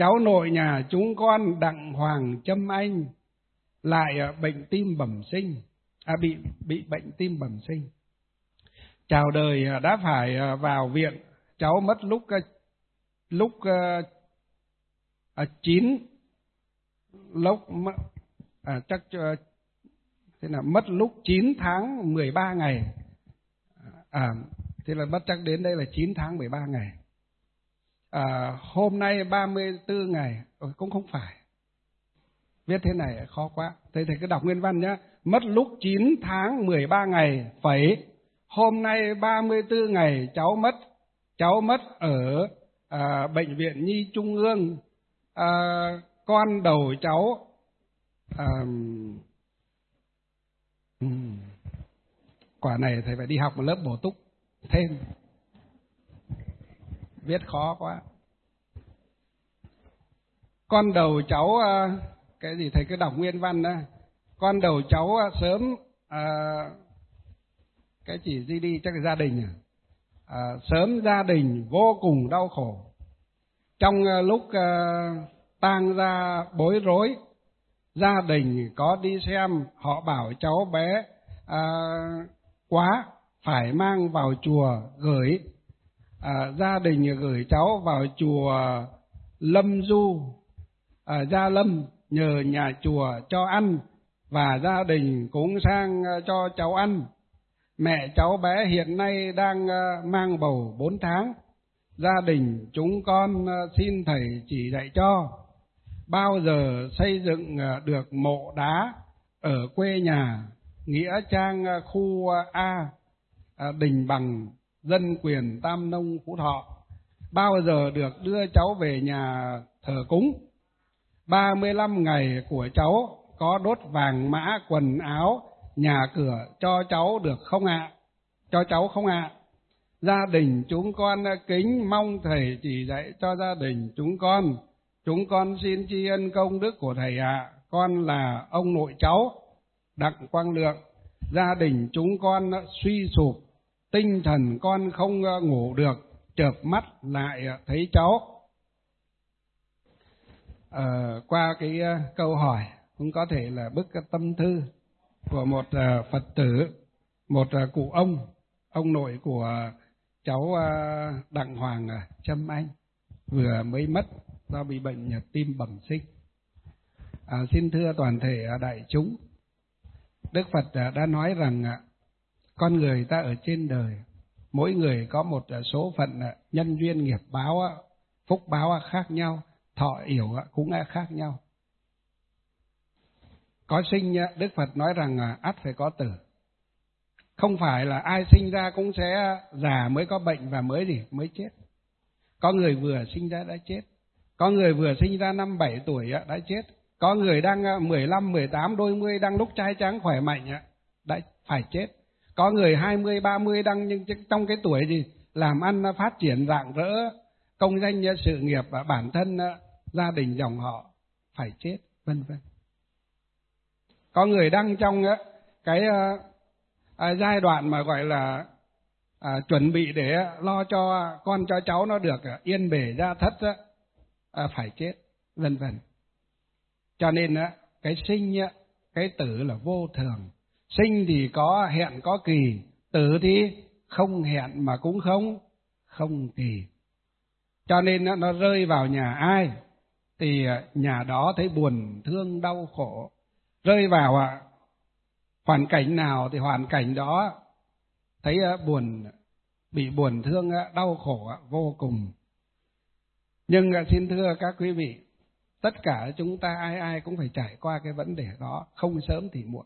cháu nội nhà chúng con Đặng Hoàng Trâm Anh lại bệnh tim bẩm sinh, bị bệnh tim bẩm sinh. Chào đời đã phải vào viện. Cháu mất lúc 9 thế là mất lúc 9 tháng 13 ngày. Thế là mất chắc đến đây là 9 tháng 13 ngày. Hôm nay 34 ngày, cũng không phải. Viết thế này khó quá. Thầy cứ đọc nguyên văn nhé. Mất lúc 9 tháng 13 ngày, phẩy. Hôm nay 34 ngày cháu mất ở Bệnh viện Nhi Trung ương. Con đầu cháu quả này thầy phải đi học một lớp bổ túc thêm. Viết khó quá. Con đầu cháu cái gì thầy cứ đọc nguyên văn đó. Con đầu cháu sớm cái chỉ gì đi chắc là gia đình sớm gia đình vô cùng đau khổ. Trong lúc tang ra bối rối, gia đình có đi xem, họ bảo cháu bé quá phải mang vào chùa gửi. Gia đình gửi cháu vào chùa Lâm Du, Gia Lâm, nhờ nhà chùa cho ăn, và gia đình cũng sang cho cháu ăn. Mẹ cháu bé hiện nay đang mang bầu 4 tháng. Gia đình chúng con xin thầy chỉ dạy cho bao giờ xây dựng được mộ đá ở quê nhà nghĩa trang khu A, Đình Bằng, dân quyền Tam Nông, Phú Thọ. Bao giờ được đưa cháu về nhà thờ cúng. 35 ngày của cháu có đốt vàng mã quần áo nhà cửa cho cháu được không ạ? Cho cháu không ạ? Gia đình chúng con kính mong thầy chỉ dạy cho gia đình chúng con. Chúng con xin tri ân công đức của thầy ạ. Con là ông nội cháu Đặng Quang Lượng. Gia đình chúng con suy sụp, tinh thần con không ngủ được, chợp mắt lại thấy cháu. Qua cái câu hỏi cũng có thể là bức tâm thư của một Phật tử, một cụ ông nội của cháu Đặng Hoàng Trâm Anh vừa mới mất do bị bệnh tim bẩm sinh. Xin thưa toàn thể đại chúng, Đức Phật đã nói rằng con người ta ở trên đời, mỗi người có một số phận nhân duyên nghiệp báo, phúc báo khác nhau, thọ yểu cũng khác nhau. Có sinh, Đức Phật nói rằng ắt phải có tử. Không phải là ai sinh ra cũng sẽ già mới có bệnh và mới chết. Có người vừa sinh ra đã chết. Có người vừa sinh ra 5-7 tuổi đã chết. Có người đang 15, 18, đôi mươi đang lúc trai tráng khỏe mạnh đã phải chết. Có người 20, 30 đang nhưng trong cái tuổi gì làm ăn phát triển rạng rỡ, công danh sự nghiệp và bản thân gia đình dòng họ phải chết, vân vân. Có người đang trong cái giai đoạn mà gọi là chuẩn bị để lo cho con cho cháu nó được yên bề gia thất phải chết, vân vân. Cho nên cái sinh cái tử là vô thường. Sinh thì có hẹn có kỳ, tử thì không hẹn mà cũng không kỳ. Cho nên nó rơi vào nhà ai thì nhà đó thấy buồn thương đau khổ. Rơi vào hoàn cảnh nào thì hoàn cảnh đó thấy bị buồn thương đau khổ vô cùng. Nhưng xin thưa các quý vị, tất cả chúng ta ai cũng phải trải qua cái vấn đề đó, không sớm thì muộn.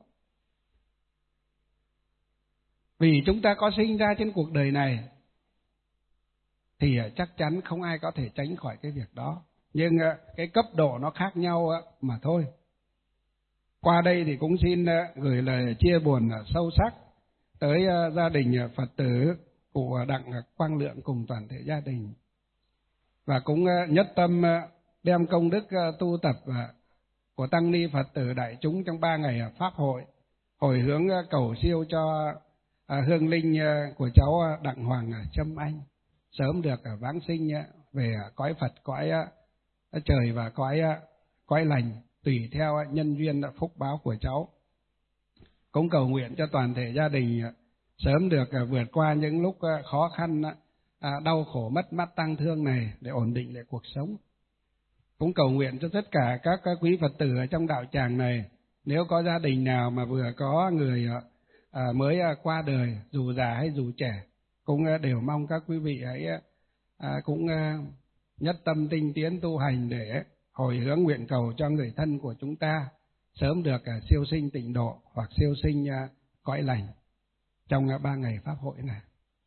Vì chúng ta có sinh ra trên cuộc đời này thì chắc chắn không ai có thể tránh khỏi cái việc đó. Nhưng cái cấp độ nó khác nhau mà thôi. Qua đây thì cũng xin gửi lời chia buồn sâu sắc tới gia đình Phật tử của Đặng Quang Lượng cùng toàn thể gia đình. Và cũng nhất tâm đem công đức tu tập của tăng ni Phật tử đại chúng trong 3 ngày pháp hội, hồi hướng cầu siêu cho hương linh của cháu Đặng Hoàng Trâm Anh sớm được vãng sinh về cõi Phật, cõi trời và cõi lành tùy theo nhân duyên phúc báo của cháu. Cũng cầu nguyện cho toàn thể gia đình sớm được vượt qua những lúc khó khăn, đau khổ mất mát tang thương này để ổn định lại cuộc sống. Cũng cầu nguyện cho tất cả các quý Phật tử ở trong đạo tràng này, nếu có gia đình nào mà vừa có người mới qua đời, dù già hay dù trẻ, cũng đều mong các quý vị hãy cũng nhất tâm tinh tiến tu hành để hồi hướng nguyện cầu cho người thân của chúng ta sớm được siêu sinh tịnh độ hoặc siêu sinh cõi lành trong 3 ngày pháp hội này.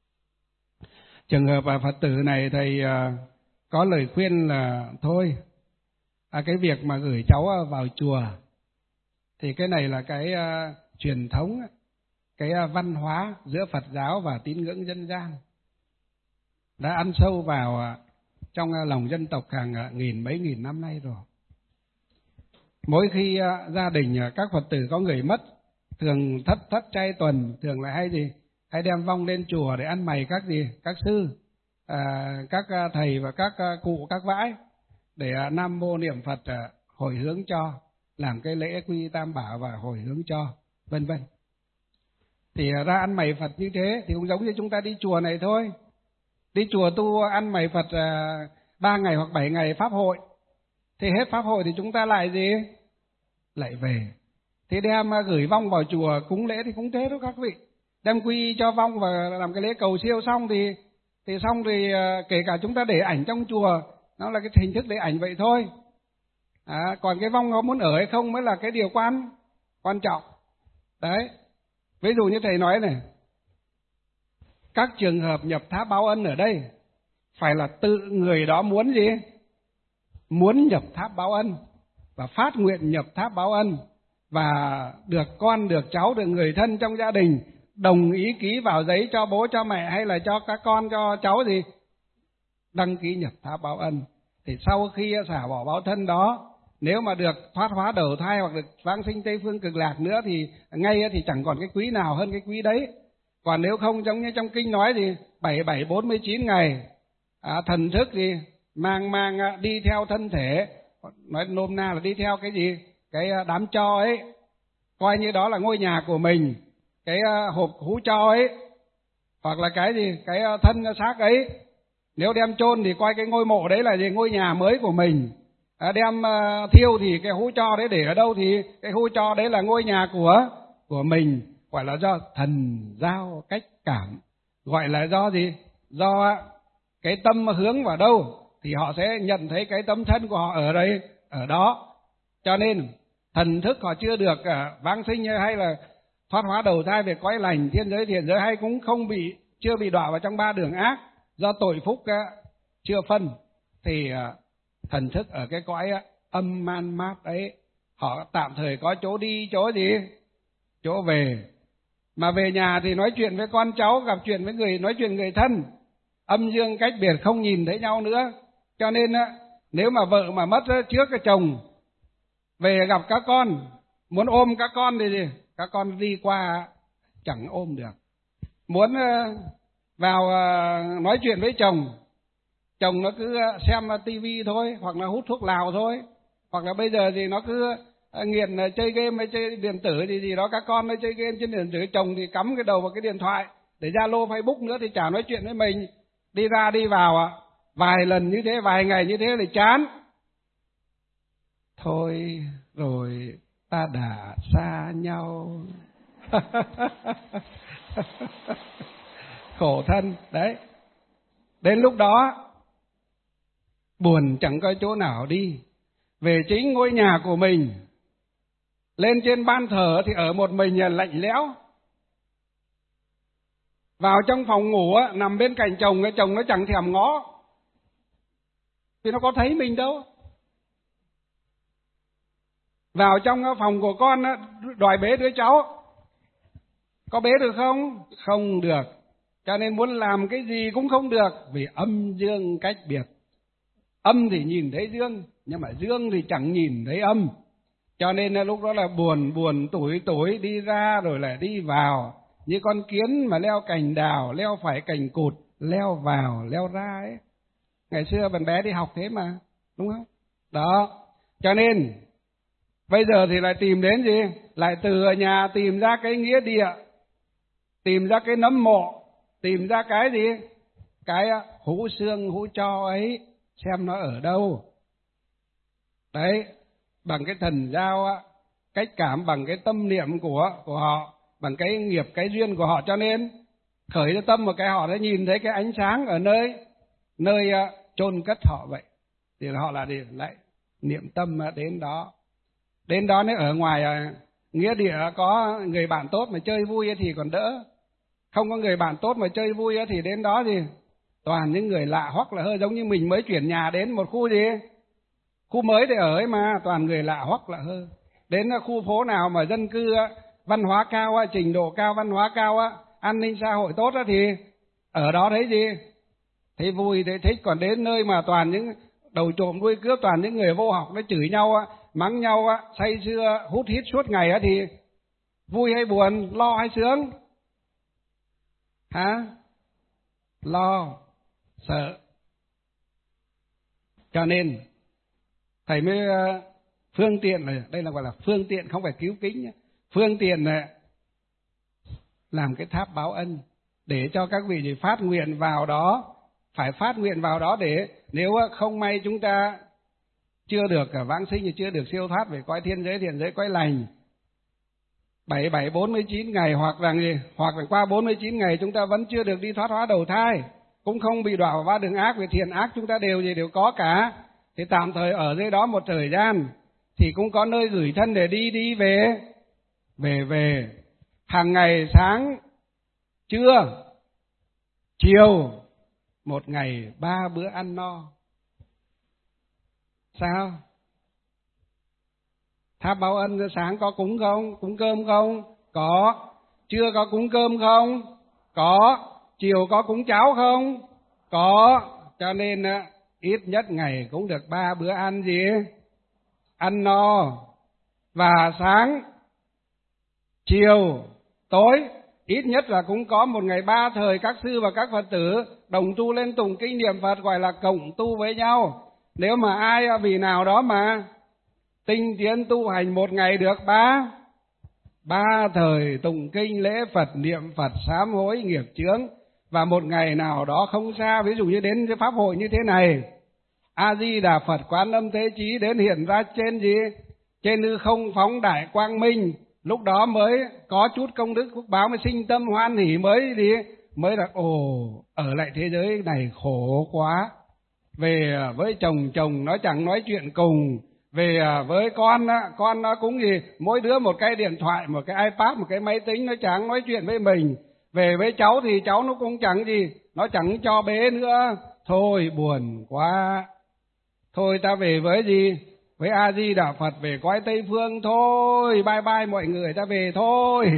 Trường hợp Phật tử này thầy có lời khuyên là thôi, cái việc mà gửi cháu vào chùa thì cái này là cái truyền thống, cái văn hóa giữa Phật giáo và tín ngưỡng dân gian đã ăn sâu vào trong lòng dân tộc hàng mấy nghìn năm nay rồi. Mỗi khi gia đình các Phật tử có người mất, thường thất trai tuần, thường là hay đem vong lên chùa để ăn mày các sư, các thầy và các cụ các vãi để nam mô niệm Phật hồi hướng cho, làm cái lễ quy tam bảo và hồi hướng cho, vân vân. Thì ra ăn mày Phật như thế thì cũng giống như chúng ta đi chùa này thôi. Đi chùa tu ăn mày Phật 3 ngày hoặc 7 ngày pháp hội, thì hết pháp hội thì chúng ta lại lại về. Thì đem gửi vong vào chùa cúng lễ thì cũng thế đó các vị. Đem quy cho vong và làm cái lễ cầu siêu xong thì kể cả chúng ta để ảnh trong chùa, nó là cái hình thức để ảnh vậy thôi. Còn cái vong nó muốn ở hay không mới là cái điều quan trọng. Đấy. Ví dụ như thầy nói này, các trường hợp nhập tháp báo ân ở đây phải là tự người đó muốn muốn nhập tháp báo ân và phát nguyện nhập tháp báo ân, và được con, được cháu, được người thân trong gia đình đồng ý ký vào giấy cho bố cho mẹ hay là cho các con cho cháu đăng ký nhập tháp báo ân. Thì sau khi xả bỏ báo thân đó, nếu mà được thoát hóa đầu thai hoặc được vãng sinh Tây Phương Cực Lạc nữa thì ngay thì chẳng còn cái quý nào hơn cái quý đấy. Còn nếu không, giống như trong kinh nói thì 4749 ngày thần thức mang đi theo thân thể, nói nôm na là đi theo cái đám tro ấy, coi như đó là ngôi nhà của mình, cái hộp hũ tro ấy, hoặc là cái thân xác ấy. Nếu đem chôn thì coi cái ngôi mộ đấy là ngôi nhà mới của mình. Đem thiêu thì cái hũ tro đấy để ở đâu thì cái hũ tro đấy là ngôi nhà của mình. Gọi là do thần giao cách cảm, gọi là do do cái tâm hướng vào đâu thì họ sẽ nhận thấy cái tấm thân của họ ở đây, ở đó. Cho nên thần thức họ chưa được vãng sinh hay là thoát hóa đầu thai về cõi lành, thiên giới, thiện giới, hay cũng chưa bị đọa vào trong 3 đường ác do tội phúc chưa phân, thì thần thức ở cái cõi âm man mát ấy, họ tạm thời có chỗ đi, chỗ về. Mà về nhà thì nói chuyện với con cháu, gặp chuyện với nói chuyện người thân, âm dương cách biệt, không nhìn thấy nhau nữa. Cho nên nếu mà vợ mà mất trước cái chồng, về gặp các con, muốn ôm các con thì các con đi qua chẳng ôm được. Muốn vào nói chuyện với chồng nó cứ xem tivi thôi, hoặc là hút thuốc lào thôi, hoặc là bây giờ thì nó cứ nghiện chơi game hay chơi điện tử gì đó, các con nó chơi game trên điện tử, chồng thì cắm cái đầu vào cái điện thoại để Zalo Facebook nữa thì chả nói chuyện với mình, đi ra đi vào vài lần như thế, vài ngày như thế thì chán. Thôi rồi ta đã xa nhau. Khổ thân đấy. Đến lúc đó buồn chẳng có chỗ nào đi, về chính ngôi nhà của mình, lên trên ban thờ thì ở một mình lạnh lẽo. Vào trong phòng ngủ nằm bên cạnh chồng, cái chồng nó chẳng thèm ngó, vì nó có thấy mình đâu. Vào trong phòng của con đòi bế đứa cháu, có bế được không? Không được. Cho nên muốn làm cái gì cũng không được, vì âm dương cách biệt. Âm thì nhìn thấy dương, nhưng mà dương thì chẳng nhìn thấy âm. Cho nên lúc đó là buồn tủi đi ra rồi lại đi vào, như con kiến mà leo cành đào, leo phải cành cụt, leo vào leo ra ấy. Ngày xưa bạn bé đi học thế mà, đúng không? Đó, cho nên bây giờ thì lại tìm đến gì? Lại từ ở nhà tìm ra cái nghĩa địa, tìm ra cái nấm mộ, tìm ra cái gì? Cái hũ xương hũ tro ấy, xem nó ở đâu. Đấy, bằng cái thần giao cách cảm, bằng cái tâm niệm của họ, bằng cái nghiệp, cái duyên của họ, cho nên khởi ra tâm một cái họ đã nhìn thấy cái ánh sáng ở nơi chôn cất họ vậy, thì họ là lại niệm tâm đến đó. Đến đó nếu ở ngoài nghĩa địa có người bạn tốt mà chơi vui thì còn đỡ, không có người bạn tốt mà chơi vui thì đến đó thì toàn những người lạ hoắc là hơi, giống như mình mới chuyển nhà đến một khu gì, khu mới để ở ấy mà, toàn người lạ hoắc là hơi. Đến khu phố nào mà dân cư văn hóa cao, trình độ cao, văn hóa cao, an ninh xã hội tốt thì ở đó thấy gì? Thấy vui, thấy thích. Còn đến nơi mà toàn những đầu trộm đuôi cướp, toàn những người vô học, nó chửi nhau, mắng nhau, say sưa, hút hít suốt ngày thì vui hay buồn, lo hay sướng? Hả? Lo, sợ. Cho nên thầy mới phương tiện này, đây là gọi là phương tiện, không phải cứu kính nhé. Phương tiện này làm cái tháp báo ân để cho các vị phát nguyện vào đó, phải phát nguyện vào đó, để nếu không may chúng ta chưa được vãng sinh thì chưa được siêu thoát về cõi thiên giới, thiện giới, cõi lành 49 ngày, hoặc là qua 49 ngày chúng ta vẫn chưa được đi thoát hóa đầu thai, cũng không bị đọa vào ba đường ác, về thiện ác chúng ta đều có cả, thì tạm thời ở dưới đó một thời gian thì cũng có nơi gửi thân để đi về. Hàng ngày sáng, trưa, chiều, một ngày 3 bữa ăn no. Sao? Tháp báo ân sáng có cúng không? Cúng cơm không? Có. Trưa có cúng cơm không? Có. Chiều có cúng cháo không? Có. Cho nên ít nhất ngày cũng được 3 bữa ăn gì? Ăn no. Và sáng, chiều, tối ít nhất là cũng có một ngày 3 thời các sư và các Phật tử đồng tu lên tụng kinh niệm Phật, gọi là cộng tu với nhau. Nếu mà ai vì nào đó mà tinh tiến tu hành, một ngày được 3 thời tụng kinh lễ Phật, niệm Phật, sám hối nghiệp chướng. Và một ngày nào đó không xa, ví dụ như đến cái pháp hội như thế này, A Di Đà Phật Quán Âm Thế Chí đến hiện ra trên gì? Trên hư không phóng đại quang minh, lúc đó mới có chút công đức phúc báo, mới sinh tâm hoan hỷ, mới là ở lại thế giới này khổ quá. Về với chồng nó chẳng nói chuyện cùng, về với con nó cũng gì, mỗi đứa một cái điện thoại, một cái iPad, một cái máy tính, nó chẳng nói chuyện với mình. Về với cháu thì cháu nó cũng chẳng gì, nó chẳng cho bế nữa. Thôi buồn quá, thôi ta về với gì? Với A Di Đà Phật, về cõi Tây Phương thôi, bye bye mọi người, ta về thôi.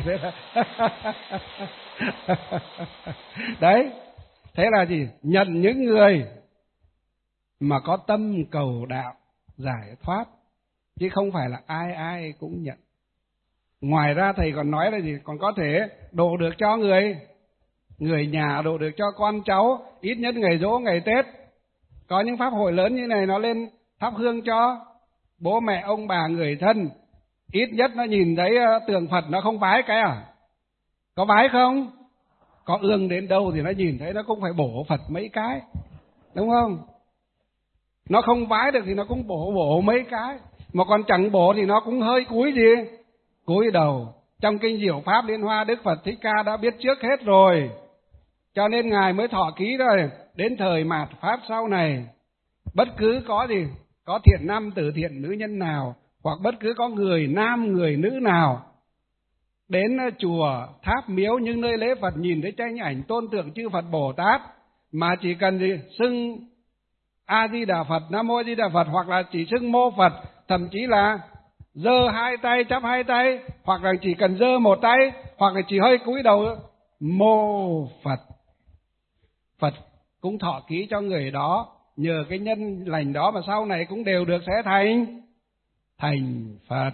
Đấy, thế là gì? Nhận những người mà có tâm cầu đạo giải thoát, chứ không phải là ai cũng nhận. Ngoài ra thầy còn nói là gì? Còn có thể độ được cho người nhà, độ được cho con cháu, ít nhất ngày giỗ, ngày Tết. Có những pháp hội lớn như này, nó lên thắp hương cho bố mẹ, ông bà, người thân. Ít nhất nó nhìn thấy tượng Phật nó không vái cái à? Có vái không? Có ương đến đâu thì nó nhìn thấy nó cũng phải bổ Phật mấy cái, đúng không? Nó không vái được thì nó cũng bổ mấy cái, mà còn chẳng bổ thì nó cũng hơi cúi gì? Cúi đầu. Trong kinh Diệu Pháp Liên Hoa, Đức Phật Thích Ca đã biết trước hết rồi, cho nên Ngài mới thọ ký rồi. Đến thời mạt Pháp sau này, bất cứ có gì, có thiện nam tử, thiện nữ nhân nào, hoặc bất cứ có người nam người nữ nào đến chùa, tháp, miếu, những nơi lễ Phật, nhìn thấy tranh ảnh tôn tượng chư Phật Bồ Tát, mà chỉ cần gì xưng A Di Đà Phật, Nam Mô A Di Đà Phật, hoặc là chỉ xưng mô Phật, thậm chí là giơ hai tay, chắp hai tay, hoặc là chỉ cần giơ một tay, hoặc là chỉ hơi cúi đầu mô Phật, Phật cũng thọ ký cho người đó. Nhờ cái nhân lành đó mà sau này cũng đều được sẽ thành Phật.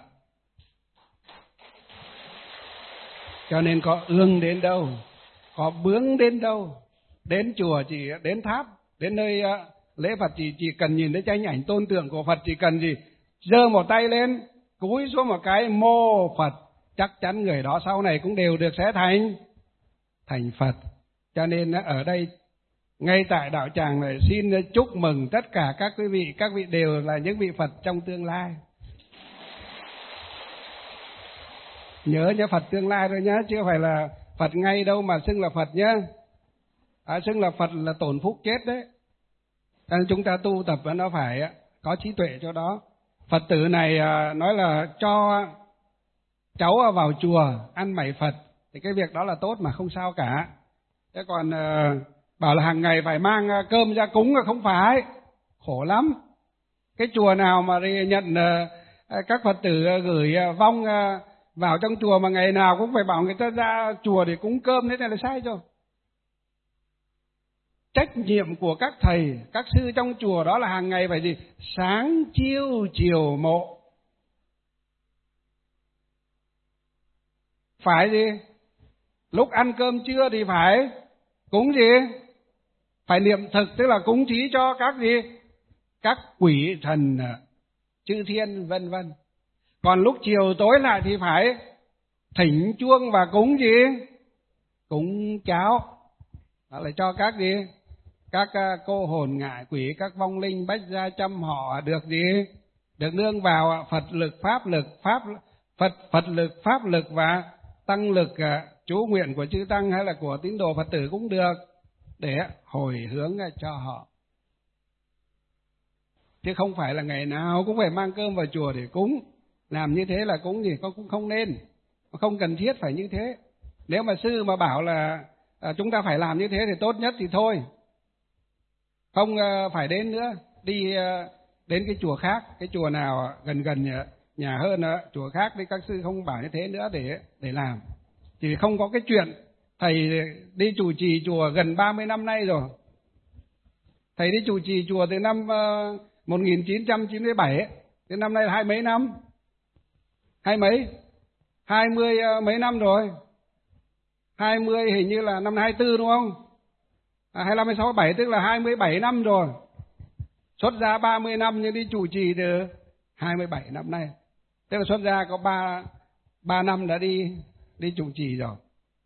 Cho nên có ương đến đâu, có bướng đến đâu, đến chùa chỉ đến tháp, đến nơi lễ Phật chỉ cần nhìn thấy tranh ảnh tôn tượng của Phật, chỉ cần gì giơ một tay lên, cúi xuống một cái mô Phật, chắc chắn người đó sau này cũng đều được sẽ thành Phật. Cho nên ở đây ngay tại đạo tràng này xin chúc mừng tất cả các vị đều là những vị Phật trong tương lai. Nhớ nhá, Phật tương lai thôi nhá, chứ phải là Phật ngay đâu mà xưng là Phật nhá. Xưng là Phật là tổn phúc chết đấy. Cho nên chúng ta tu tập nó phải có trí tuệ cho đó. Phật tử này nói là cho cháu vào chùa ăn mày Phật, thì cái việc đó là tốt mà không sao cả. Thế còn bảo là hàng ngày phải mang cơm ra cúng là không phải, khổ lắm. Cái chùa nào mà nhận các Phật tử gửi vong vào trong chùa mà ngày nào cũng phải bảo người ta ra chùa để cúng cơm, thế này là sai rồi. Trách nhiệm của các thầy, các sư trong chùa đó là hàng ngày phải gì? Sáng chiêu chiều mộ. Phải gì? Lúc ăn cơm trưa thì phải cúng gì? Phải niệm thực, tức là cúng thí cho các gì? Các quỷ thần, chư thiên vân vân. Còn lúc chiều tối lại thì phải thỉnh chuông và cúng gì? Cúng cháo. Đó là cho các gì? Các cô hồn ngạ quỷ, các vong linh bách gia trăm họ được gì? Được nương vào Phật lực, pháp lực, Phật lực, pháp lực và tăng lực chú nguyện của chư tăng hay là của tín đồ Phật tử cũng được, để hồi hướng cho họ. Chứ không phải là ngày nào cũng phải mang cơm vào chùa để cúng. Làm như thế là cúng gì cũng không nên, không cần thiết phải như thế. Nếu mà sư mà bảo là chúng ta phải làm như thế thì tốt nhất thì thôi, không phải đến nữa. Đi đến cái chùa khác, cái chùa nào gần nhà hơn, chùa khác đi, các sư không bảo như thế nữa để làm. Chỉ không có cái chuyện thầy đi chủ trì chùa gần 30 năm nay rồi. Thầy đi chủ trì chùa từ năm 1997 đến năm nay là 20 năm. 20 mấy năm rồi. 20 hình như là năm 24 đúng không? 25, 26, 27 tức là 27 năm rồi. Xuất gia 30 năm nhưng đi chủ trì từ 27 năm nay. Tức là xuất gia có 3 năm đã đi chủ trì rồi.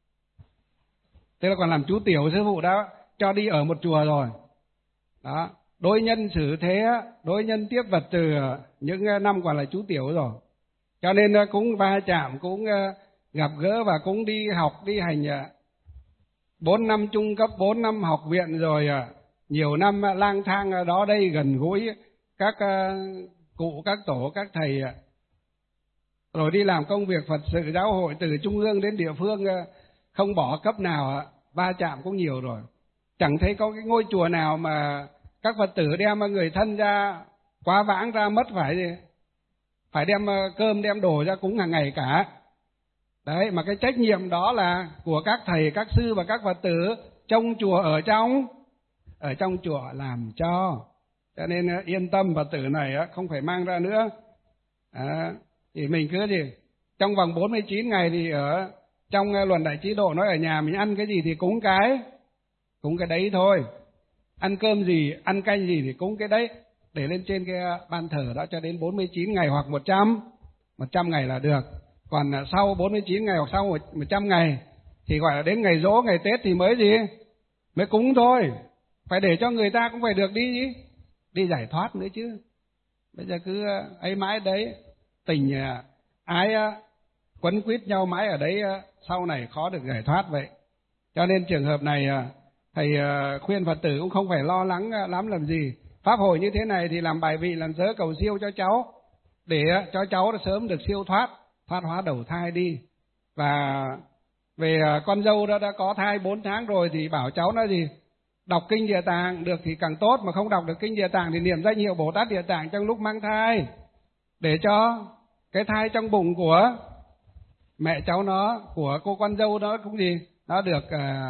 Tức là còn làm chú tiểu sư phụ đã cho đi ở một chùa rồi. Đó, đối nhân xử thế, đối nhân tiếp vật từ những năm còn là chú tiểu rồi. Cho nên cũng va chạm, cũng gặp gỡ và cũng đi học, đi hành 4 năm trung cấp, 4 năm học viện rồi nhiều năm lang thang đó đây gần gũi các cụ, các tổ, các thầy. Rồi đi làm công việc Phật sự giáo hội từ trung ương đến địa phương, không bỏ cấp nào, va chạm cũng nhiều rồi. Chẳng thấy có cái ngôi chùa nào mà các Phật tử đem người thân ra, quá vãng ra mất phải đem cơm, đem đồ ra cúng hàng ngày cả. Đấy, mà cái trách nhiệm đó là của các thầy, các sư và các Phật tử trong chùa, ở trong chùa làm cho. Cho nên yên tâm, Phật tử này không phải mang ra nữa. Thì mình cứ gì trong vòng 49 ngày thì ở trong luận Đại Trí Độ nói ở nhà mình ăn cái gì thì cúng cái đấy thôi. Ăn cơm gì, ăn canh gì thì cúng cái đấy, để lên trên cái ban thờ đó cho đến 49 ngày hoặc 100 ngày là được. Còn sau 49 ngày hoặc sau 100 ngày thì gọi là đến ngày giỗ, ngày Tết thì mới cúng thôi. Phải để cho người ta cũng phải được đi giải thoát nữa chứ. Bây giờ cứ ấy mãi đấy, tình ái quấn quýt nhau mãi ở đấy, sau này khó được giải thoát vậy. Cho nên trường hợp này thầy khuyên Phật tử cũng không phải lo lắng lắm làm gì. Pháp hội như thế này thì làm bài vị, làm sớ cầu siêu cho cháu, để cho cháu sớm được siêu thoát hóa đầu thai đi. Và về con dâu đó đã có thai 4 tháng rồi thì bảo cháu nói gì? Đọc kinh Địa Tạng được thì càng tốt, mà không đọc được kinh Địa Tạng thì niệm danh hiệu Bồ Tát Địa Tạng trong lúc mang thai, để cho cái thai trong bụng của mẹ cháu nó, của cô con dâu đó cũng nó được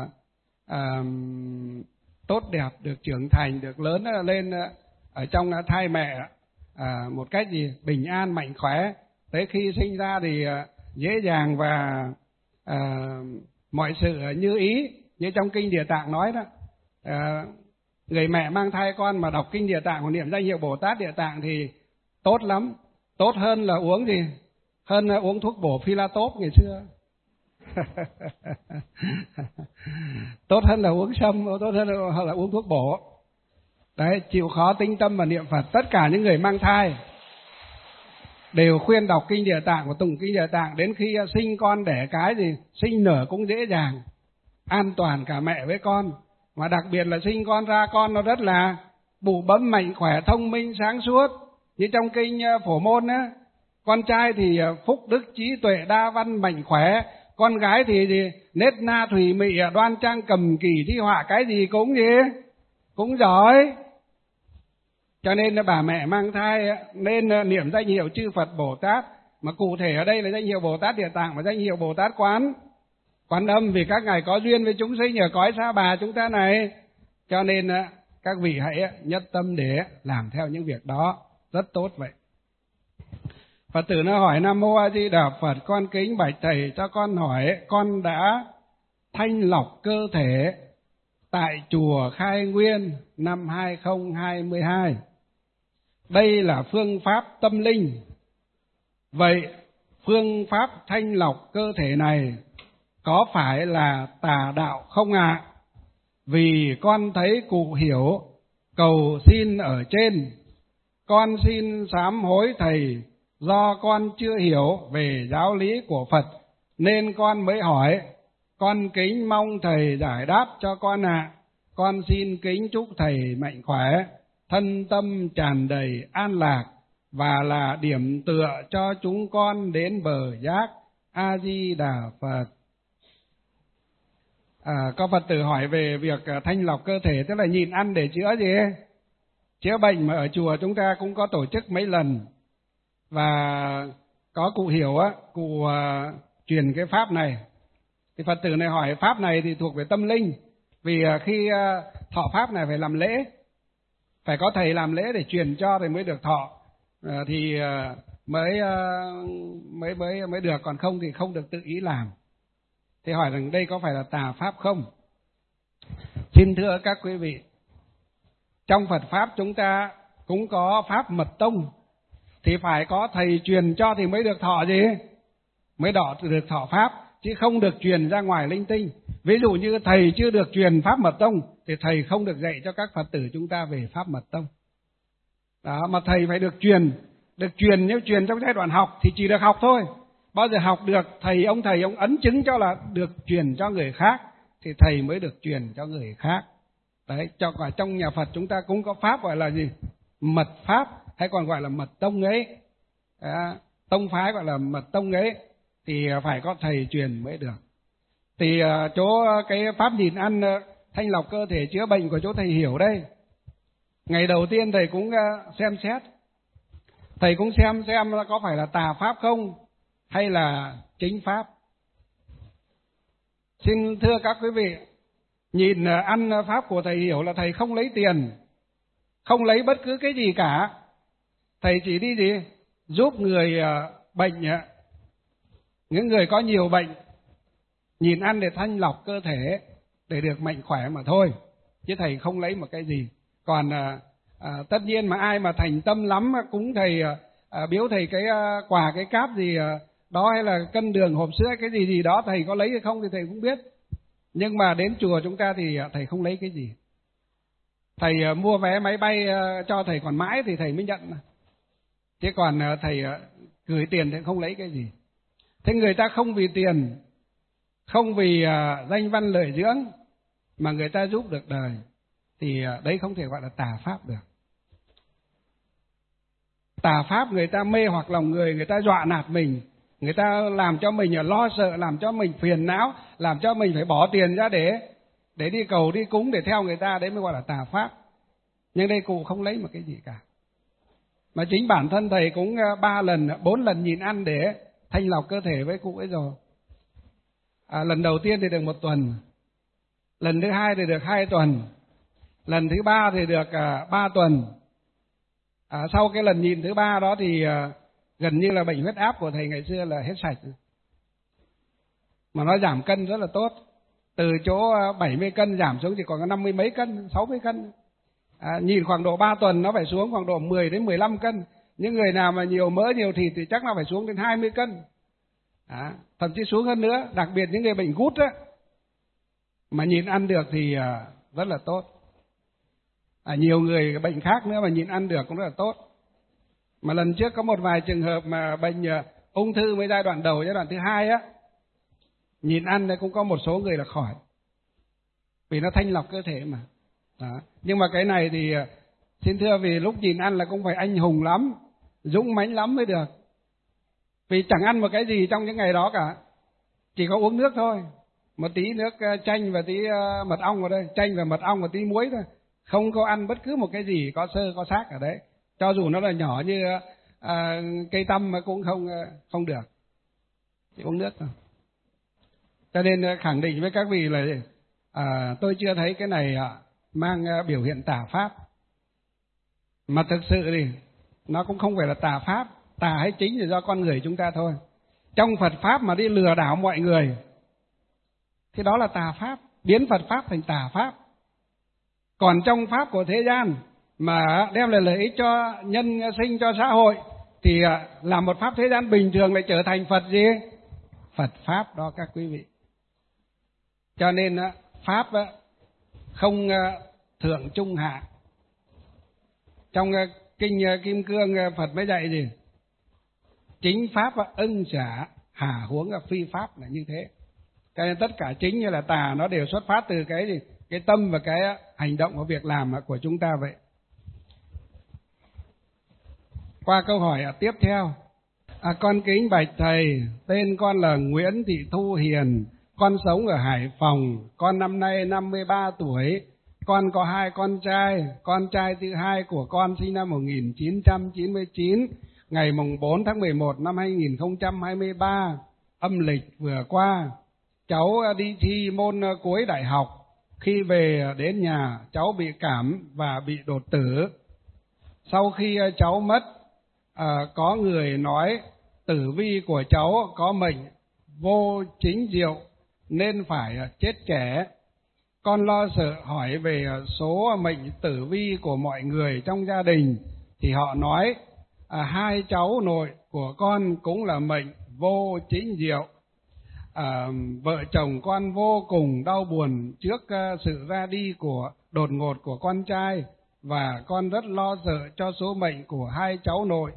tốt đẹp, được trưởng thành, được lớn lên ở trong thai mẹ một cách bình an, mạnh khỏe. Tới khi sinh ra thì dễ dàng và mọi sự như ý, như trong kinh Địa Tạng nói đó. Người mẹ mang thai con mà đọc kinh Địa Tạng hoặc niệm danh hiệu Bồ Tát Địa Tạng thì tốt lắm, tốt hơn là uống gì, hơn là uống thuốc bổ Philatop ngày xưa. Tốt hơn là uống sâm, tốt hơn là uống thuốc bổ. Đấy, chịu khó tinh tâm và niệm Phật. Tất cả những người mang thai đều khuyên đọc kinh Địa Tạng và tụng kinh Địa Tạng, đến khi sinh con đẻ cái thì sinh nở cũng dễ dàng, an toàn cả mẹ với con. Mà đặc biệt là sinh con ra con nó rất là bụ bấm, mạnh khỏe, thông minh, sáng suốt. Như trong kinh Phổ Môn á, con trai thì phúc đức trí tuệ đa văn mạnh khỏe, con gái thì nết na thùy mị đoan trang cầm kỳ thi họa, cái gì cũng giỏi. Cho nên là bà mẹ mang thai nên niệm danh hiệu chư Phật Bồ Tát, mà cụ thể ở đây là danh hiệu Bồ Tát Địa Tạng và danh hiệu Bồ Tát Quán Âm, vì các ngài có duyên với chúng sinh ở cõi Sa Bà chúng ta này. Cho nên các vị hãy nhất tâm để làm theo những việc đó, rất tốt vậy. Phật tử nó hỏi: Nam Mô A Di Đà Phật, con kính bạch thầy cho con hỏi, con đã thanh lọc cơ thể tại chùa Khai Nguyên năm 2022. Đây là phương pháp tâm linh. Vậy phương pháp thanh lọc cơ thể này có phải là tà đạo không ạ? Vì con thấy cụ hiểu cầu xin ở trên, con xin sám hối thầy, do con chưa hiểu về giáo lý của Phật nên con mới hỏi. Con kính mong thầy giải đáp cho con ạ. Con xin kính chúc thầy mạnh khỏe, thân tâm tràn đầy an lạc và là điểm tựa cho chúng con đến bờ giác. A Di Đà Phật. Có Phật tử hỏi về việc thanh lọc cơ thể, tức là nhịn ăn để chữa gì? Chữa bệnh, mà ở chùa chúng ta cũng có tổ chức mấy lần. Và có cụ hiểu á, cụ truyền cái pháp này. Thì Phật tử này hỏi pháp này thì thuộc về tâm linh. Vì khi thọ pháp này phải làm lễ, phải có thầy làm lễ để truyền cho thì mới được thọ, thì mới được, còn không thì không được tự ý làm. Thì hỏi rằng đây có phải là tà pháp không? Xin thưa các quý vị, trong Phật pháp chúng ta cũng có pháp mật tông, thì phải có thầy truyền cho thì mới được thọ gì? Mới được thọ pháp, chứ không được truyền ra ngoài linh tinh. Ví dụ như thầy chưa được truyền pháp mật tông thì thầy không được dạy cho các Phật tử chúng ta về pháp mật tông. Đó, mà thầy phải được truyền, nếu truyền trong giai đoạn học thì chỉ được học thôi. Bao giờ học được, ông thầy ông ấn chứng cho là được truyền cho người khác thì thầy mới được truyền cho người khác. Đấy, cả trong nhà Phật chúng ta cũng có pháp gọi là gì? Mật pháp, hay còn gọi là mật tông ấy. Tông phái gọi là mật tông ấy, thì phải có thầy truyền mới được. Thì chỗ cái pháp nhịn ăn thanh lọc cơ thể chữa bệnh của chỗ thầy hiểu đây, ngày đầu tiên thầy cũng xem xét, thầy cũng xem có phải là tà pháp không hay là chính pháp. Xin thưa các quý vị, nhìn ăn pháp của thầy hiểu là thầy không lấy tiền, không lấy bất cứ cái gì cả. Thầy chỉ đi gì? Giúp người bệnh, những người có nhiều bệnh, nhìn ăn để thanh lọc cơ thể để được mạnh khỏe mà thôi, chứ thầy không lấy một cái gì. Còn tất nhiên mà ai mà thành tâm lắm cúng thầy, biếu thầy cái quà, cái cáp gì đó, hay là cân đường, hộp sữa, cái gì đó, thầy có lấy hay không thì thầy cũng biết. Nhưng mà đến chùa chúng ta thì thầy không lấy cái gì. Thầy mua vé máy bay cho thầy còn mãi thì thầy mới nhận, chứ còn thầy gửi tiền thì không lấy cái gì. Thế người ta không vì tiền, không vì danh văn lợi dưỡng mà người ta giúp được đời, thì đấy không thể gọi là tà pháp được. Tà pháp người ta mê hoặc lòng người, người ta dọa nạt mình, người ta làm cho mình lo sợ, làm cho mình phiền não, làm cho mình phải bỏ tiền ra để đi cầu đi cúng để theo người ta, đấy mới gọi là tà pháp. Nhưng đây cụ không lấy một cái gì cả. Mà chính bản thân thầy cũng 3 lần, 4 lần nhịn ăn để thanh lọc cơ thể với cụ ấy rồi. Lần đầu tiên thì được 1 tuần, lần thứ 2 thì được 2 tuần, lần thứ 3 thì được 3 tuần. Sau cái lần nhịn thứ 3 đó thì gần như là bệnh huyết áp của thầy ngày xưa là hết sạch, mà nó giảm cân rất là tốt. Từ chỗ 70 cân giảm xuống chỉ còn có 50 mấy cân, 60 cân. Nhìn khoảng độ 3 tuần nó phải xuống khoảng độ 10 đến 15 cân. Những người nào mà nhiều mỡ nhiều thịt thì chắc nó phải xuống đến 20 cân. Thậm chí xuống hơn nữa, đặc biệt những người bệnh gút á, mà nhịn ăn được thì rất là tốt. Nhiều người bệnh khác nữa mà nhịn ăn được cũng rất là tốt. Mà lần trước có một vài trường hợp mà bệnh ung thư mới giai đoạn đầu, giai đoạn thứ hai á, nhịn ăn thì cũng có một số người là khỏi, vì nó thanh lọc cơ thể mà. Nhưng mà cái này thì xin thưa, vì lúc nhịn ăn là cũng phải anh hùng lắm, dũng mãnh lắm mới được. Vì chẳng ăn một cái gì trong những ngày đó cả, chỉ có uống nước thôi, một tí nước chanh và tí mật ong vào đây, chanh và mật ong và tí muối thôi, không có ăn bất cứ một cái gì có xơ có xác ở đấy, cho dù nó là nhỏ như cây tăm mà cũng không được, chỉ uống nước thôi. Cho nên khẳng định với các vị là tôi chưa thấy cái này mang biểu hiện tà pháp, mà thực sự thì nó cũng không phải là tà pháp. Tà hay chính thì do con người chúng ta thôi. Trong Phật pháp mà đi lừa đảo mọi người thì đó là tà pháp, biến Phật pháp thành tà pháp. Còn trong pháp của thế gian mà đem lại lợi ích cho nhân sinh, cho xã hội thì là một pháp thế gian bình thường lại trở thành Phật gì? Phật pháp đó các quý vị. Cho nên pháp không thượng trung hạ. Trong kinh Kim Cương Phật mới dạy gì? Chính pháp ưng xả, hạ huống phi pháp là như thế. Cho nên tất cả chính như là tà nó đều xuất phát từ cái gì? Cái tâm và cái hành động và việc làm của chúng ta vậy. Qua câu hỏi tiếp theo. Con kính bạch thầy, tên con là Nguyễn Thị Thu Hiền, con sống ở Hải Phòng, con năm nay 53 tuổi, con có 2 con trai thứ hai của con sinh năm 1999, ngày mùng 4 tháng 11 năm 2023, âm lịch vừa qua. Cháu đi thi môn cuối đại học, khi về đến nhà cháu bị cảm và bị đột tử. Sau khi cháu mất, có người nói tử vi của cháu có mệnh vô chính diệu nên phải chết trẻ. Con lo sợ hỏi về số mệnh tử vi của mọi người trong gia đình thì họ nói 2 cháu nội của con cũng là mệnh vô chính diệu. Vợ chồng con vô cùng đau buồn trước sự ra đi đột ngột của con trai, và con rất lo sợ cho số mệnh của 2 cháu nội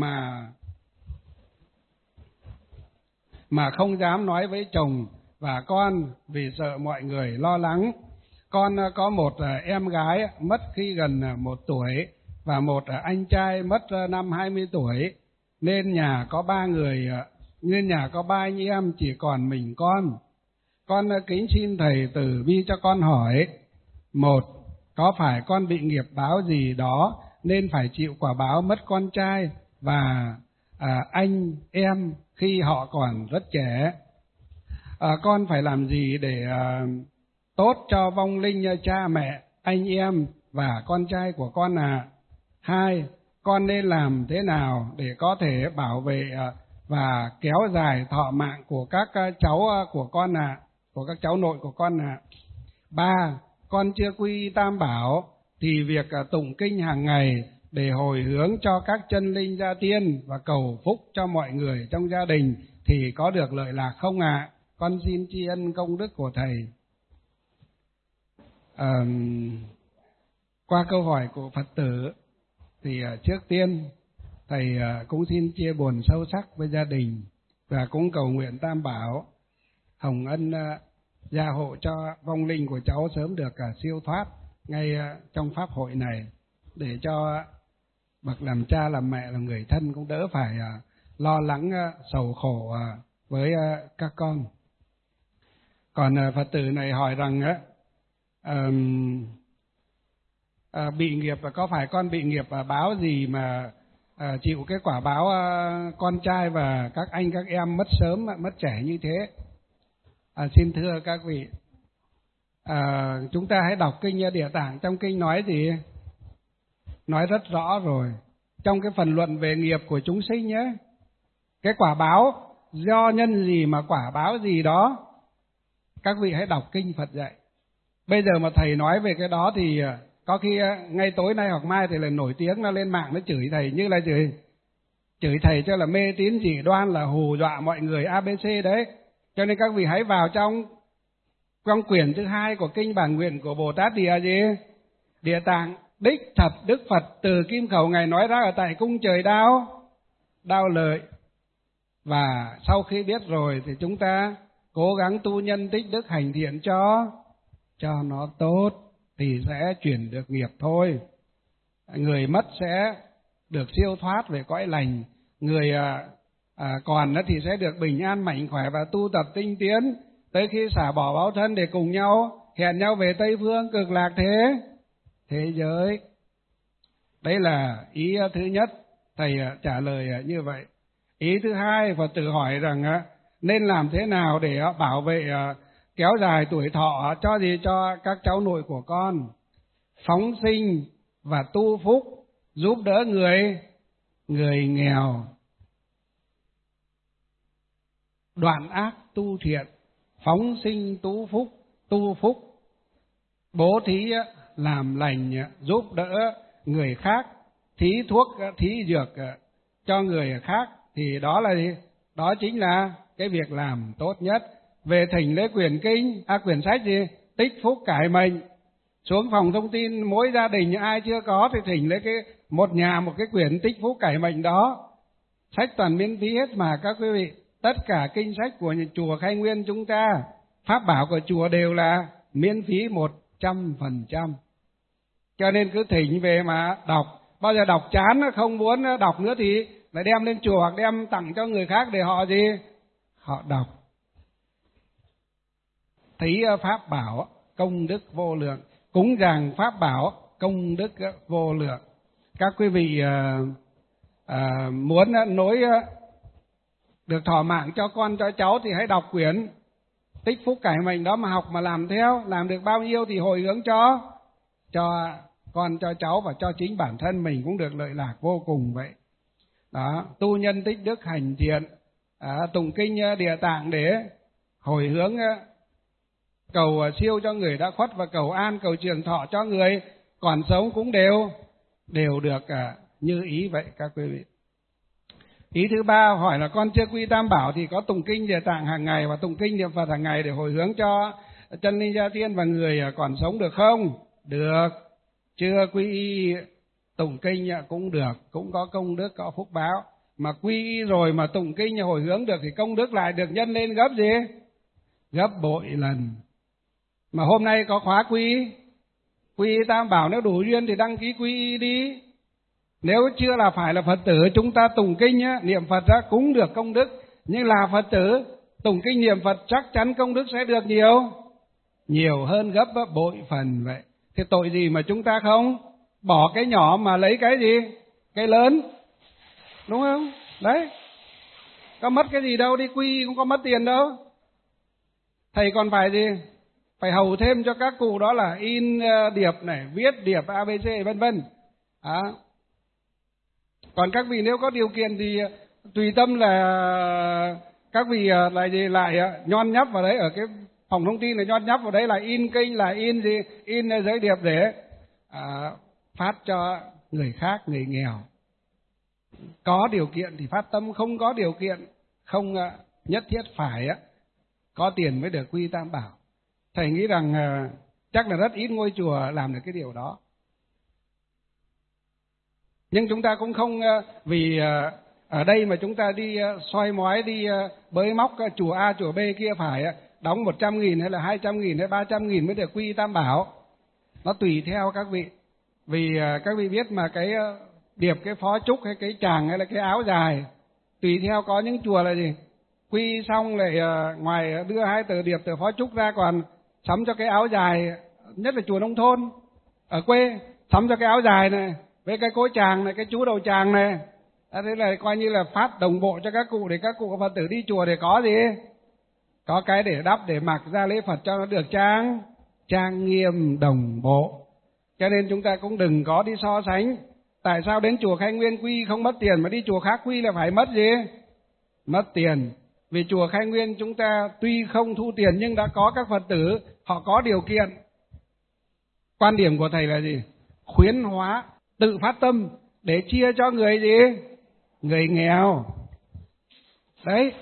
mà không dám nói với chồng và con vì sợ mọi người lo lắng. Con có một em gái mất khi gần 1 tuổi và một anh trai mất năm 20 tuổi, nên nhà có 3 anh em, chỉ còn mình con. Con kính xin thầy tử vi cho con hỏi: 1. Có phải con bị nghiệp báo gì đó nên phải chịu quả báo mất con trai và anh em khi họ còn rất trẻ? Con phải làm gì để tốt cho vong linh cha mẹ, anh em và con trai của con 2. Con nên làm thế nào để có thể bảo vệ và kéo dài thọ mạng của các cháu của con của các cháu nội của con 3. Con chưa quy Tam Bảo thì việc tụng kinh hàng ngày để hồi hướng cho các chân linh gia tiên và cầu phúc cho mọi người trong gia đình thì có được lợi lạc không ạ? Con xin tri ân công đức của thầy. Qua câu hỏi của Phật tử thì trước tiên thầy cũng xin chia buồn sâu sắc với gia đình và cũng cầu nguyện Tam Bảo hồng ân gia hộ cho vong linh của cháu sớm được siêu thoát ngay trong pháp hội này, để cho bậc làm cha làm mẹ làm người thân cũng đỡ phải lo lắng sầu khổ với các con. Còn Phật tử này hỏi rằng bị nghiệp, có phải con bị nghiệp báo gì mà chịu cái quả báo con trai và các anh các em mất sớm, mất trẻ như thế? Xin thưa các vị, chúng ta hãy đọc kinh Địa Tạng. Trong kinh nói gì? Nói rất rõ rồi. Trong cái phần luận về nghiệp của chúng sinh nhé, cái quả báo do nhân gì mà quả báo gì đó, các vị hãy đọc kinh Phật dạy. Bây giờ mà thầy nói về cái đó thì có khi ngay tối nay hoặc mai thì lại nổi tiếng, nó lên mạng nó chửi thầy như là chửi thầy cho là mê tín dị đoan, là hù dọa mọi người ABC đấy. Cho nên các vị hãy vào trong quyển thứ 2 của kinh bản nguyện của Bồ Tát Địa Tạng, đích thật Đức Phật từ kim khẩu Ngài nói ra ở tại cung trời Đao Lợi. Và sau khi biết rồi thì chúng ta cố gắng tu nhân tích đức hành thiện cho nó tốt thì sẽ chuyển được nghiệp thôi. Người mất sẽ được siêu thoát về cõi lành, người còn thì sẽ được bình an mạnh khỏe và tu tập tinh tiến, tới khi xả bỏ báo thân để cùng nhau hẹn nhau về Tây Phương cực lạc thế giới. Đấy là ý thứ nhất, thầy trả lời như vậy. Ý thứ hai, Phật tử hỏi rằng nên làm thế nào để bảo vệ kéo dài tuổi thọ cho các cháu nội của con, phóng sinh và tu phúc, giúp đỡ người nghèo, đoạn ác tu thiện, phóng sinh tu phúc, bố thí làm lành, giúp đỡ người khác, thí thuốc thí dược cho người khác, thì đó là gì? Đó chính là cái việc làm tốt nhất. Về thỉnh lấy quyển sách gì? Tích Phúc Cải Mệnh. Xuống phòng thông tin mỗi gia đình ai chưa có thì thỉnh lấy một cái quyển Tích Phúc Cải Mệnh đó. Sách toàn miễn phí hết mà các quý vị. Tất cả kinh sách của chùa Khai Nguyên chúng ta, pháp bảo của chùa đều là miễn phí 100%. Cho nên cứ thỉnh về mà đọc. Bao giờ đọc chán không muốn đọc nữa thì lại đem lên chùa hoặc đem tặng cho người khác để họ họ đọc. Thấy pháp bảo công đức vô lượng, cúng dường pháp bảo công đức vô lượng. Các quý vị muốn nối được thọ mạng cho con cho cháu thì hãy đọc quyển Tích Phúc Cải Mệnh đó mà học mà làm theo, làm được bao nhiêu thì hồi hướng cho con cho cháu và cho chính bản thân mình cũng được lợi lạc vô cùng vậy. Đó, tu nhân tích đức hành thiện, tụng kinh Địa Tạng để hồi hướng cầu siêu cho người đã khuất và cầu an, cầu trường thọ cho người còn sống cũng đều được như ý vậy các quý vị. Ý thứ ba hỏi là con chưa quy Tam Bảo thì có tụng kinh Địa Tạng hàng ngày và tụng kinh niệm Phật hàng ngày để hồi hướng cho chân linh gia tiên và người còn sống được không? Được. Chưa quy y tụng kinh cũng được, cũng có công đức, có phúc báo. Mà quy y rồi mà tụng kinh hồi hướng được thì công đức lại được nhân lên gấp gì? Gấp bội lần. Mà hôm nay có khóa quy y Tam Bảo, nếu đủ duyên thì đăng ký quy y đi. Nếu chưa là phải là Phật tử, chúng ta tụng kinh niệm Phật cũng được công đức, nhưng là Phật tử tụng kinh niệm Phật chắc chắn công đức sẽ được nhiều hơn gấp bội phần vậy. Thì tội gì mà chúng ta không bỏ cái nhỏ mà lấy cái gì? Cái lớn. Đúng không? Đấy. Có mất cái gì đâu, đi quy cũng có mất tiền đâu. Thầy còn phải gì? Phải hầu thêm cho các cụ đó là in điệp này, viết điệp ABC vân vân. Còn các vị nếu có điều kiện thì tùy tâm là các vị lại nhon nhấp vào đấy, ở cái phòng thông tin này nhon nhấp vào đấy là in kinh, là in giấy điệp để phát cho người khác, người nghèo. Có điều kiện thì phát tâm, không có điều kiện không nhất thiết phải có tiền mới được quy Tam Bảo. Thầy nghĩ rằng chắc là rất ít ngôi chùa làm được cái điều đó. Nhưng chúng ta cũng không vì ở đây mà chúng ta đi soi mói, đi bới móc chùa A, chùa B kia phải đóng 100.000 hay là 200.000 hay 300.000 mới được quy Tam Bảo. Nó tùy theo các vị. Vì các vị biết mà cái điệp, cái phó trúc hay cái tràng hay là cái áo dài, tùy theo có những chùa là gì? Quy xong lại ngoài đưa 2 tờ điệp, tờ phó trúc ra còn sắm cho cái áo dài, nhất là chùa nông thôn ở quê, sắm cho cái áo dài này với cái cối tràng này, cái chú đầu tràng này. Thế là coi như là phát đồng bộ cho các cụ, để các cụ Phật tử đi chùa để có gì? Có cái để đắp, để mặc ra lễ Phật cho nó được trang nghiêm đồng bộ. Cho nên chúng ta cũng đừng có đi so sánh. Tại sao đến chùa Khai Nguyên quy không mất tiền mà đi chùa khác quy là phải mất gì? Mất tiền. Vì chùa Khai Nguyên chúng ta tuy không thu tiền nhưng đã có các Phật tử họ có điều kiện. Quan điểm của thầy là gì? khuyến hóa, tự phát tâm để chia cho người gì? Người nghèo. Đấy.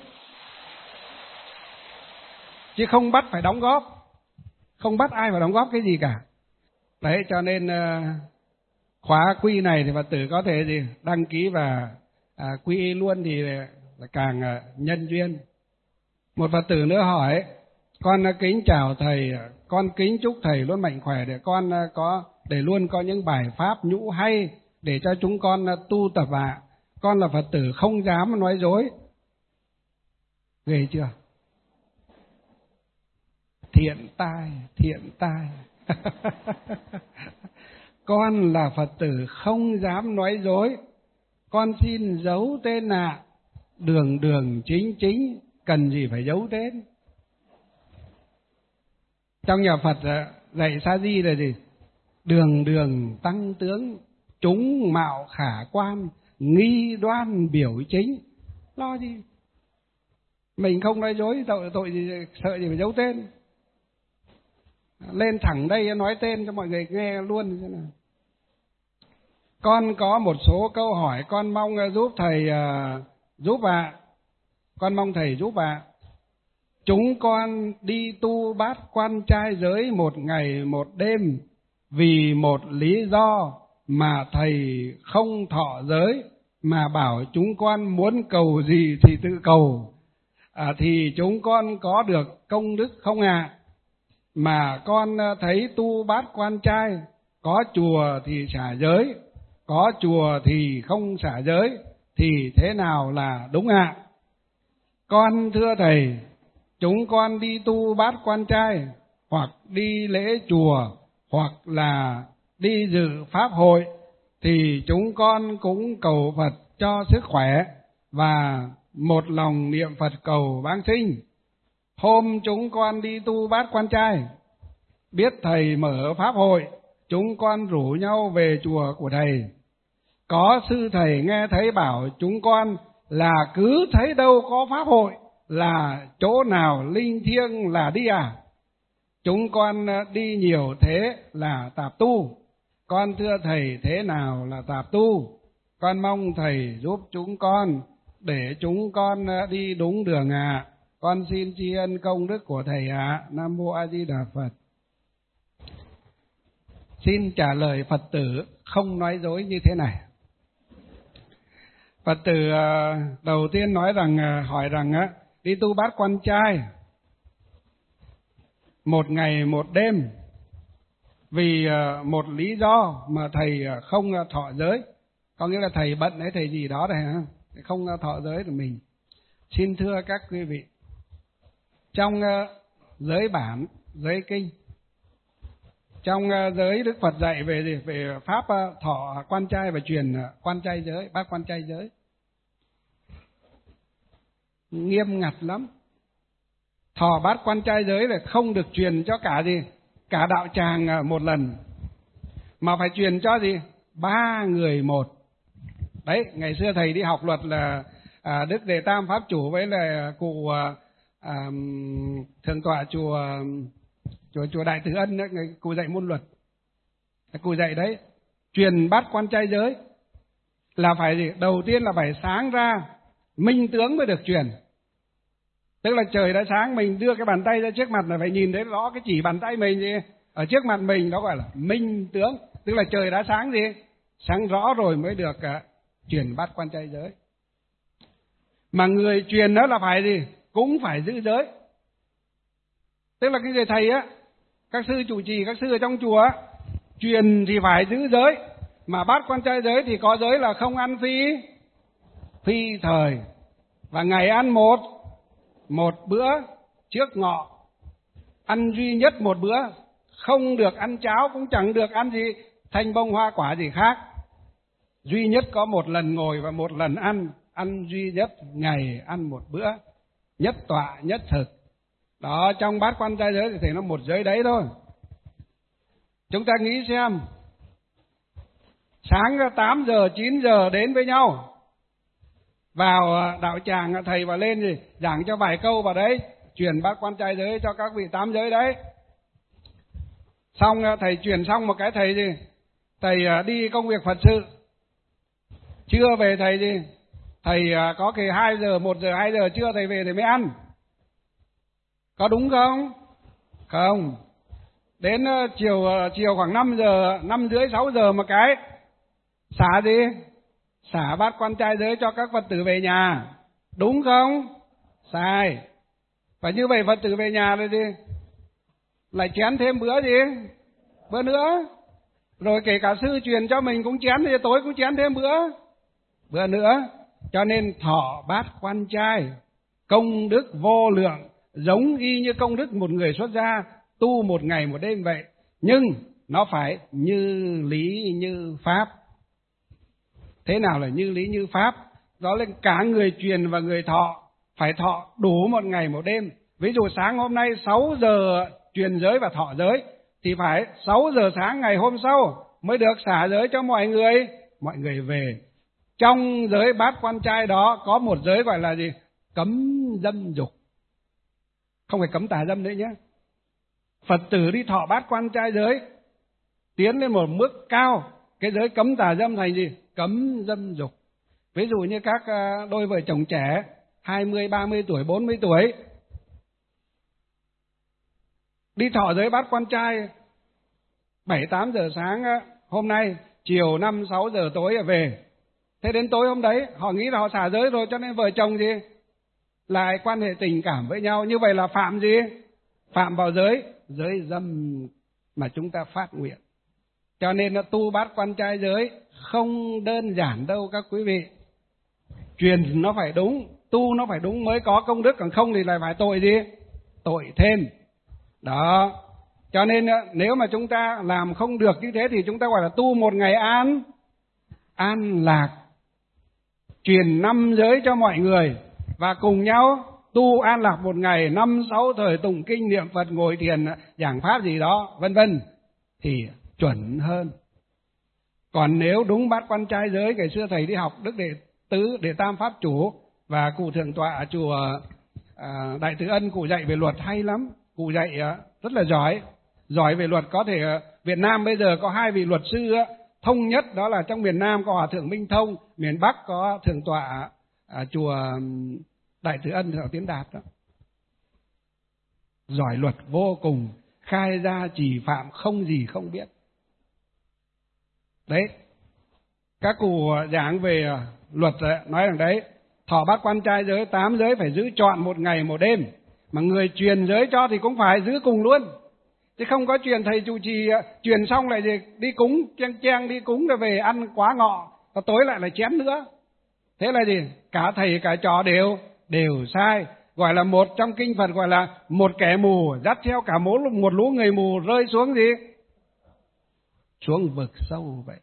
Chứ không bắt phải đóng góp, không bắt ai phải đóng góp cái gì cả. Đấy, cho nên khóa quy này thì Phật tử có thể gì đăng ký và quy y luôn thì là càng nhân duyên. Một Phật tử nữa hỏi: con kính chào thầy, con kính chúc thầy luôn mạnh khỏe để con để luôn có những bài pháp nhũ hay để cho chúng con tu tập ạ. Con là Phật tử không dám nói dối. Ghê chưa? Thiện tai. Con là Phật tử không dám nói dối. Con xin giấu tên ạ. Đường chính, cần gì phải giấu tên. Trong nhà Phật dạy sa di là gì? Đường tăng tướng, chúng mạo khả quan, nghi đoan biểu chính. Lo gì? Mình không nói dối, tội gì, sợ gì phải giấu tên. Lên thẳng đây nói tên cho mọi người nghe luôn. Con có một số câu hỏi, con mong giúp thầy giúp ạ. Con mong thầy giúp ạ. Chúng con đi tu bát quan trai giới một ngày một đêm vì một lý do mà thầy không thọ giới, mà bảo chúng con muốn cầu gì thì tự cầu. Thì chúng con có được công đức không ạ? Mà con thấy tu bát quan trai, có chùa thì xả giới, có chùa thì không xả giới, thì thế nào là đúng ạ? Con thưa thầy, chúng con đi tu bát quan trai, hoặc đi lễ chùa, hoặc là đi dự pháp hội, thì chúng con cũng cầu Phật cho sức khỏe và một lòng niệm Phật cầu vãng sinh. Hôm chúng con đi tu bát quan trai, biết thầy mở pháp hội, chúng con rủ nhau về chùa của thầy. Có sư thầy nghe thấy bảo chúng con là cứ thấy đâu có pháp hội là chỗ nào linh thiêng là đi à. Chúng con đi nhiều thế là tạp tu. Con thưa thầy, thế nào là tạp tu? Con mong thầy giúp chúng con để chúng con đi đúng đường ạ. Con xin tri ân công đức của thầy ạ. Nam mô A Di Đà Phật. Xin trả lời Phật tử không nói dối như thế này. Phật tử đầu tiên nói rằng, hỏi rằng đi tu bát quan trai một ngày một đêm vì một lý do mà thầy không thọ giới. Có nghĩa là thầy bận hay thầy gì đó này hả? Không thọ giới của mình. Xin thưa các quý vị, trong giới bản, giới kinh, trong giới Đức Phật dạy về gì? Về pháp thọ quan trai và truyền quan trai giới, bát quan trai giới. Nghiêm ngặt lắm. Thọ bát quan trai giới là không được truyền cho cả gì? Cả đạo tràng một lần. Mà phải truyền cho gì? 3 người một. Đấy, ngày xưa thầy đi học luật là Đức Đề Tam Pháp Chủ với là cụ thượng tọa chùa Đại Từ Ân đấy, cụ dạy môn luật. Cụ dạy đấy, truyền bát quan trai giới là phải gì? Đầu tiên là phải sáng ra minh tướng mới được truyền. Tức là trời đã sáng, mình đưa cái bàn tay ra trước mặt là phải nhìn thấy rõ cái chỉ bàn tay mình gì ở trước mặt mình, đó gọi là minh tướng. Tức là trời đã sáng gì? Sáng rõ rồi mới được truyền bát quan trai giới. Mà người truyền đó là phải gì? Cũng phải giữ giới. Tức là cái người thầy á, các sư chủ trì, các sư ở trong chùa á, truyền thì phải giữ giới. Mà bát quan trai giới thì có giới là không ăn phi thời. Và ngày ăn một bữa trước ngọ. Ăn duy nhất một bữa. Không được ăn cháo, cũng chẳng được ăn gì thanh bông hoa quả gì khác. Duy nhất có một lần ngồi và một lần ăn. Ăn duy nhất, ngày ăn một bữa. Nhất tọa, nhất thực. Đó, trong bát quan trai giới thì nó một giới đấy thôi. Chúng ta nghĩ xem, sáng 8 giờ, 9 giờ đến với nhau, vào đạo tràng thầy vào lên gì giảng cho vài câu vào đấy, truyền bát quan trai giới cho các vị 8 giới đấy. Xong thầy truyền xong một cái thầy gì thầy đi công việc Phật sự, trưa về thầy gì? Thầy có khi 2 giờ, 1 giờ, 2 giờ trưa thầy về thầy mới ăn. Có đúng không? Không. Đến chiều khoảng 5 giờ, 5 rưỡi, 6 giờ một cái xả gì? Xả bát quan trai giới cho các Phật tử về nhà. Đúng không? Sai. Và như vậy Phật tử về nhà rồi gì? Lại chén thêm bữa gì? Bữa nữa. Rồi kể cả sư truyền cho mình cũng chén thì tối cũng chén thêm bữa nữa. Cho nên thọ bát quan trai công đức vô lượng, giống y như công đức một người xuất gia tu 1 ngày 1 đêm vậy. Nhưng nó phải như lý như pháp. Thế nào là như lý như pháp? Đó là cả người truyền và người thọ phải thọ đủ 1 ngày 1 đêm. Ví dụ sáng hôm nay 6 giờ truyền giới và thọ giới thì phải 6 giờ sáng ngày hôm sau mới được xả giới cho mọi người về. Trong giới bát quan trai đó có một giới gọi là gì? Cấm dâm dục. Không phải cấm tà dâm nữa nhé. Phật tử đi thọ bát quan trai giới tiến lên một mức cao, cái giới cấm tà dâm thành gì? Cấm dâm dục. Ví dụ như các đôi vợ chồng trẻ 20, 30 tuổi, 40 tuổi đi thọ giới bát quan trai 7, 8 giờ sáng hôm nay, chiều 5, 6 giờ tối về. Thế đến tối hôm đấy họ nghĩ là họ xả giới rồi, cho nên vợ chồng gì? Lại quan hệ tình cảm với nhau. Như vậy là phạm gì? Phạm vào giới dâm mà chúng ta phát nguyện. Cho nên nó tu bát quan trai giới không đơn giản đâu các quý vị. Truyền nó phải đúng, tu nó phải đúng mới có công đức, còn không thì lại phải tội gì? Tội thêm. Đó. Cho nên nếu mà chúng ta làm không được như thế thì chúng ta gọi là tu 1 ngày an lạc. Truyền 5 giới cho mọi người và cùng nhau tu an lạc 1 ngày, 5, 6 thời tụng kinh niệm Phật, ngồi thiền, giảng pháp gì đó, vân vân thì chuẩn hơn. Còn nếu đúng bát quan trai giới, ngày xưa thầy đi học Đức Đệ Tứ, Đệ Tam Pháp Chủ và cụ thượng tọa ở chùa Đại Từ Ân, cụ dạy về luật hay lắm, cụ dạy rất là giỏi về luật. Có thể Việt Nam bây giờ có 2 vị luật sư thông nhất, đó là trong miền Nam có Hòa thượng Minh Thông, miền Bắc có thượng tọa chùa Đại Từ Ân, thượng Tiến Đạt đó. Giỏi luật vô cùng, khai ra chỉ phạm không gì không biết. Đấy, các cụ giảng về luật nói rằng đấy, thọ bát quan trai giới 8 giới phải giữ trọn 1 ngày 1 đêm, mà người truyền giới cho thì cũng phải giữ cùng luôn. Chứ không có truyền thầy trụ trì truyền xong lại gì đi cúng chang đi cúng rồi về ăn quá ngọ, và tối lại là chén nữa. Thế là gì? Cả thầy cả trò đều sai. Gọi là một trong kinh Phật gọi là một kẻ mù dắt theo cả một lũ người mù rơi xuống gì? Xuống vực sâu vậy.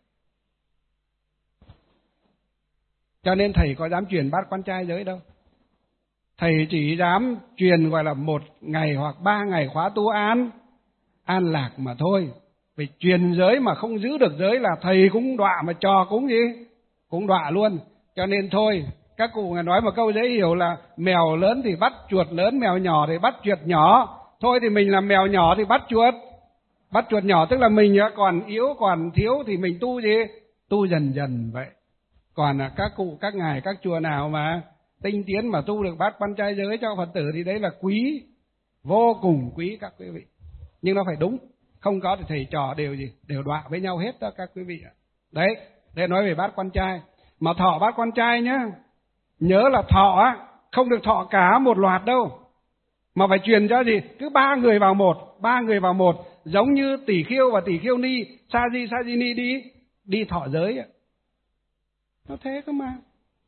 Cho nên thầy có dám truyền bát quan trai giới đâu. Thầy chỉ dám truyền gọi là 1 ngày hoặc 3 ngày khóa tu an lạc mà thôi. Vì truyền giới mà không giữ được giới là thầy cũng đọa, mà trò cũng gì? Cũng đọa luôn. Cho nên thôi, các cụ nói một câu dễ hiểu là mèo lớn thì bắt chuột lớn, mèo nhỏ thì bắt chuột nhỏ. Thôi thì mình làm mèo nhỏ thì bắt chuột nhỏ, tức là mình còn yếu, còn thiếu thì mình tu gì? Tu dần dần vậy. Còn các cụ, các ngài, các chùa nào mà tinh tiến mà tu được bát quan trai giới cho Phật tử thì đấy là quý, vô cùng quý các quý vị. Nhưng nó phải đúng, không có thì thầy trò đều đọa với nhau hết đó các quý vị ạ. Đấy, để nói về bát quan trai. Mà thọ bát quan trai nhá, nhớ là thọ không được thọ cả một loạt đâu, mà phải truyền cho gì? Cứ 3 người vào một, giống như Tỷ Khiêu và Tỷ Khiêu Ni, Sa Di Ni đi thọ giới. Nó thế cơ mà.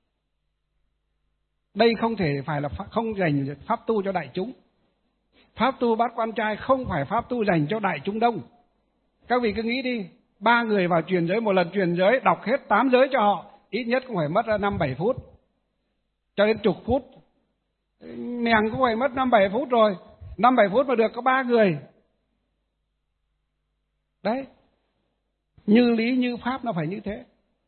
Đây không thể phải là không dành pháp tu cho đại chúng. Pháp tu bát quan trai không phải pháp tu dành cho đại chúng đông. Các vị cứ nghĩ đi, 3 người vào truyền giới, một lần truyền giới đọc hết 8 giới cho họ, ít nhất cũng phải mất 5-7 phút, cho đến chục phút. Mèng cũng phải mất 5-7 phút rồi. 5-7 phút mà được có 3 người. Đấy, như lý như pháp nó phải như thế,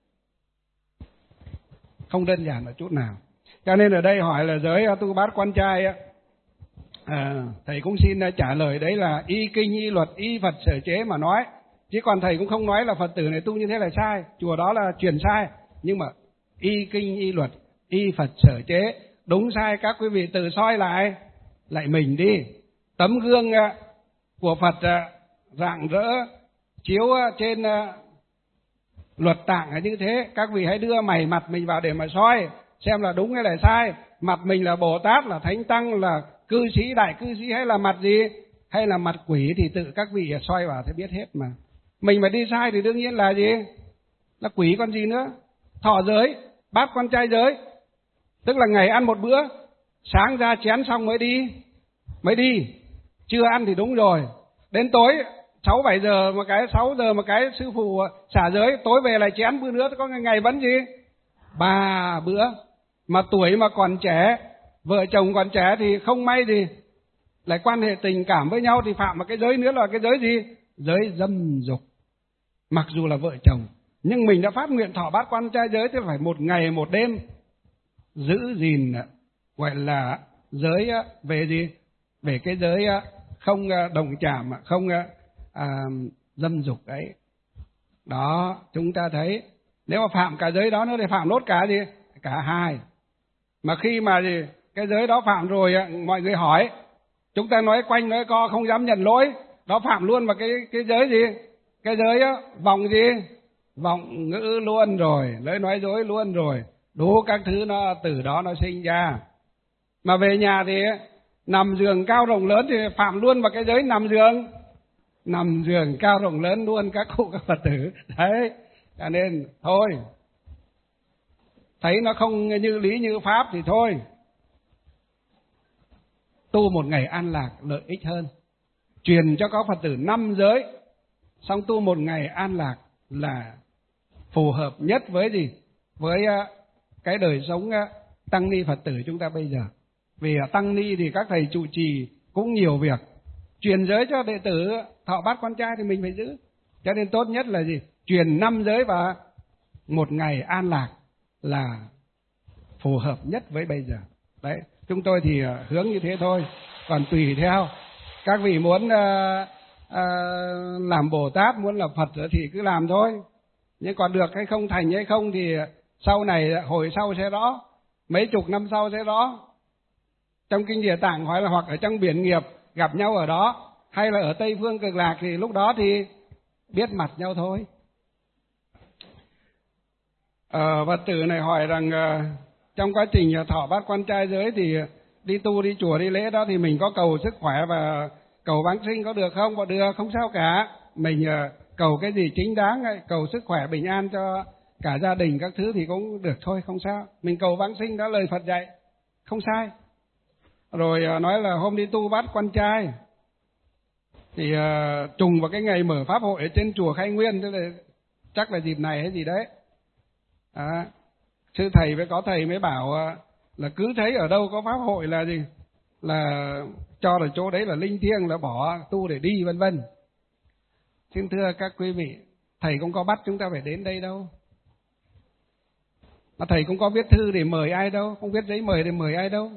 không đơn giản một chút nào. Cho nên ở đây hỏi là giới tu bát quan trai thầy cũng xin trả lời đấy là y kinh, y luật, y Phật sở chế mà nói. Chứ còn thầy cũng không nói là Phật tử này tu như thế là sai, chùa đó là truyền sai. Nhưng mà y kinh y luật, y Phật sở chế, đúng sai các quý vị tự soi lại mình đi. Tấm gương của Phật rạng rỡ chiếu trên luật tạng là như thế. Các vị hãy đưa mày mặt mình vào để mà soi xem là đúng hay là sai. Mặt mình là Bồ Tát, là Thánh Tăng, là cư sĩ, đại cư sĩ, hay là mặt gì, hay là mặt quỷ thì tự các vị soi vào thì biết hết mà. Mình mà đi sai thì đương nhiên là gì, là quỷ còn gì nữa. Thọ giới, bát quan trai giới, tức là ngày ăn một bữa, sáng ra chén xong mới đi, chưa ăn thì đúng rồi. Đến tối 6-7 giờ một cái, 6 giờ một cái sư phụ xả giới, tối về lại chén bữa nữa, có ngày vẫn gì 3 bữa. Mà tuổi mà còn trẻ, vợ chồng còn trẻ thì không may thì lại quan hệ tình cảm với nhau thì phạm một cái giới nữa là cái giới gì, giới dâm dục. Mặc dù là vợ chồng nhưng mình đã phát nguyện thọ bát quan trai giới thì phải một ngày một đêm giữ gìn, gọi là giới về gì, về cái giới không đồng chạm, không dâm dục ấy. Đó, chúng ta thấy nếu mà phạm cả giới đó nữa thì phạm nốt cả gì, cả hai. Mà khi mà gì cái giới đó phạm rồi, mọi người hỏi, chúng ta nói quanh nói co không dám nhận lỗi, đó phạm luôn vào cái giới gì, cái giới vọng gì, vọng ngữ luôn rồi, lời nói dối luôn rồi, đủ các thứ nó từ đó nó sinh ra. Mà về nhà thì nằm giường cao rộng lớn thì phạm luôn vào cái giới nằm giường cao rộng lớn luôn các cụ các Phật tử đấy. Cho nên thôi, thấy nó không như lý như pháp thì thôi, tu một ngày an lạc lợi ích hơn. Truyền cho các Phật tử 5 giới, xong tu một ngày an lạc là phù hợp nhất với gì, với cái đời sống tăng ni Phật tử chúng ta bây giờ. Vì tăng ni thì các thầy trụ trì cũng nhiều việc, truyền giới cho đệ tử thọ bát quan trai thì mình phải giữ. Cho nên tốt nhất là gì, truyền 5 giới và một ngày an lạc là phù hợp nhất với bây giờ. Đấy, chúng tôi thì hướng như thế thôi, còn tùy theo các vị muốn làm Bồ Tát, muốn làm Phật thì cứ làm thôi. Nhưng còn được hay không, thành hay không thì sau này, hồi sau sẽ rõ, mấy chục năm sau sẽ rõ. Trong Kinh Địa Tạng hỏi là hoặc ở trong biển nghiệp gặp nhau ở đó, hay là ở Tây Phương Cực Lạc thì lúc đó thì biết mặt nhau thôi. Phật tử này hỏi rằng trong quá trình thọ bát quan trai giới thì đi tu, đi chùa, đi lễ đó thì mình có cầu sức khỏe và cầu vãng sinh có được không? Có được, không sao cả. Mình cầu cái gì chính đáng, cầu sức khỏe bình an cho cả gia đình các thứ thì cũng được thôi, không sao. Mình cầu vãng sinh đó lời Phật dạy, không sai. Rồi nói là hôm đi tu bát quan trai thì trùng vào cái ngày mở pháp hội ở trên chùa Khai Nguyên, tức là chắc là dịp này hay gì đấy. Sư thầy với có thầy mới bảo là cứ thấy ở đâu có pháp hội là gì, là cho là chỗ đấy là linh thiêng, là bỏ tu để đi vân vân. Xin thưa các quý vị, thầy cũng có bắt chúng ta phải đến đây đâu, mà thầy cũng có viết thư để mời ai đâu, không viết giấy mời để mời ai đâu.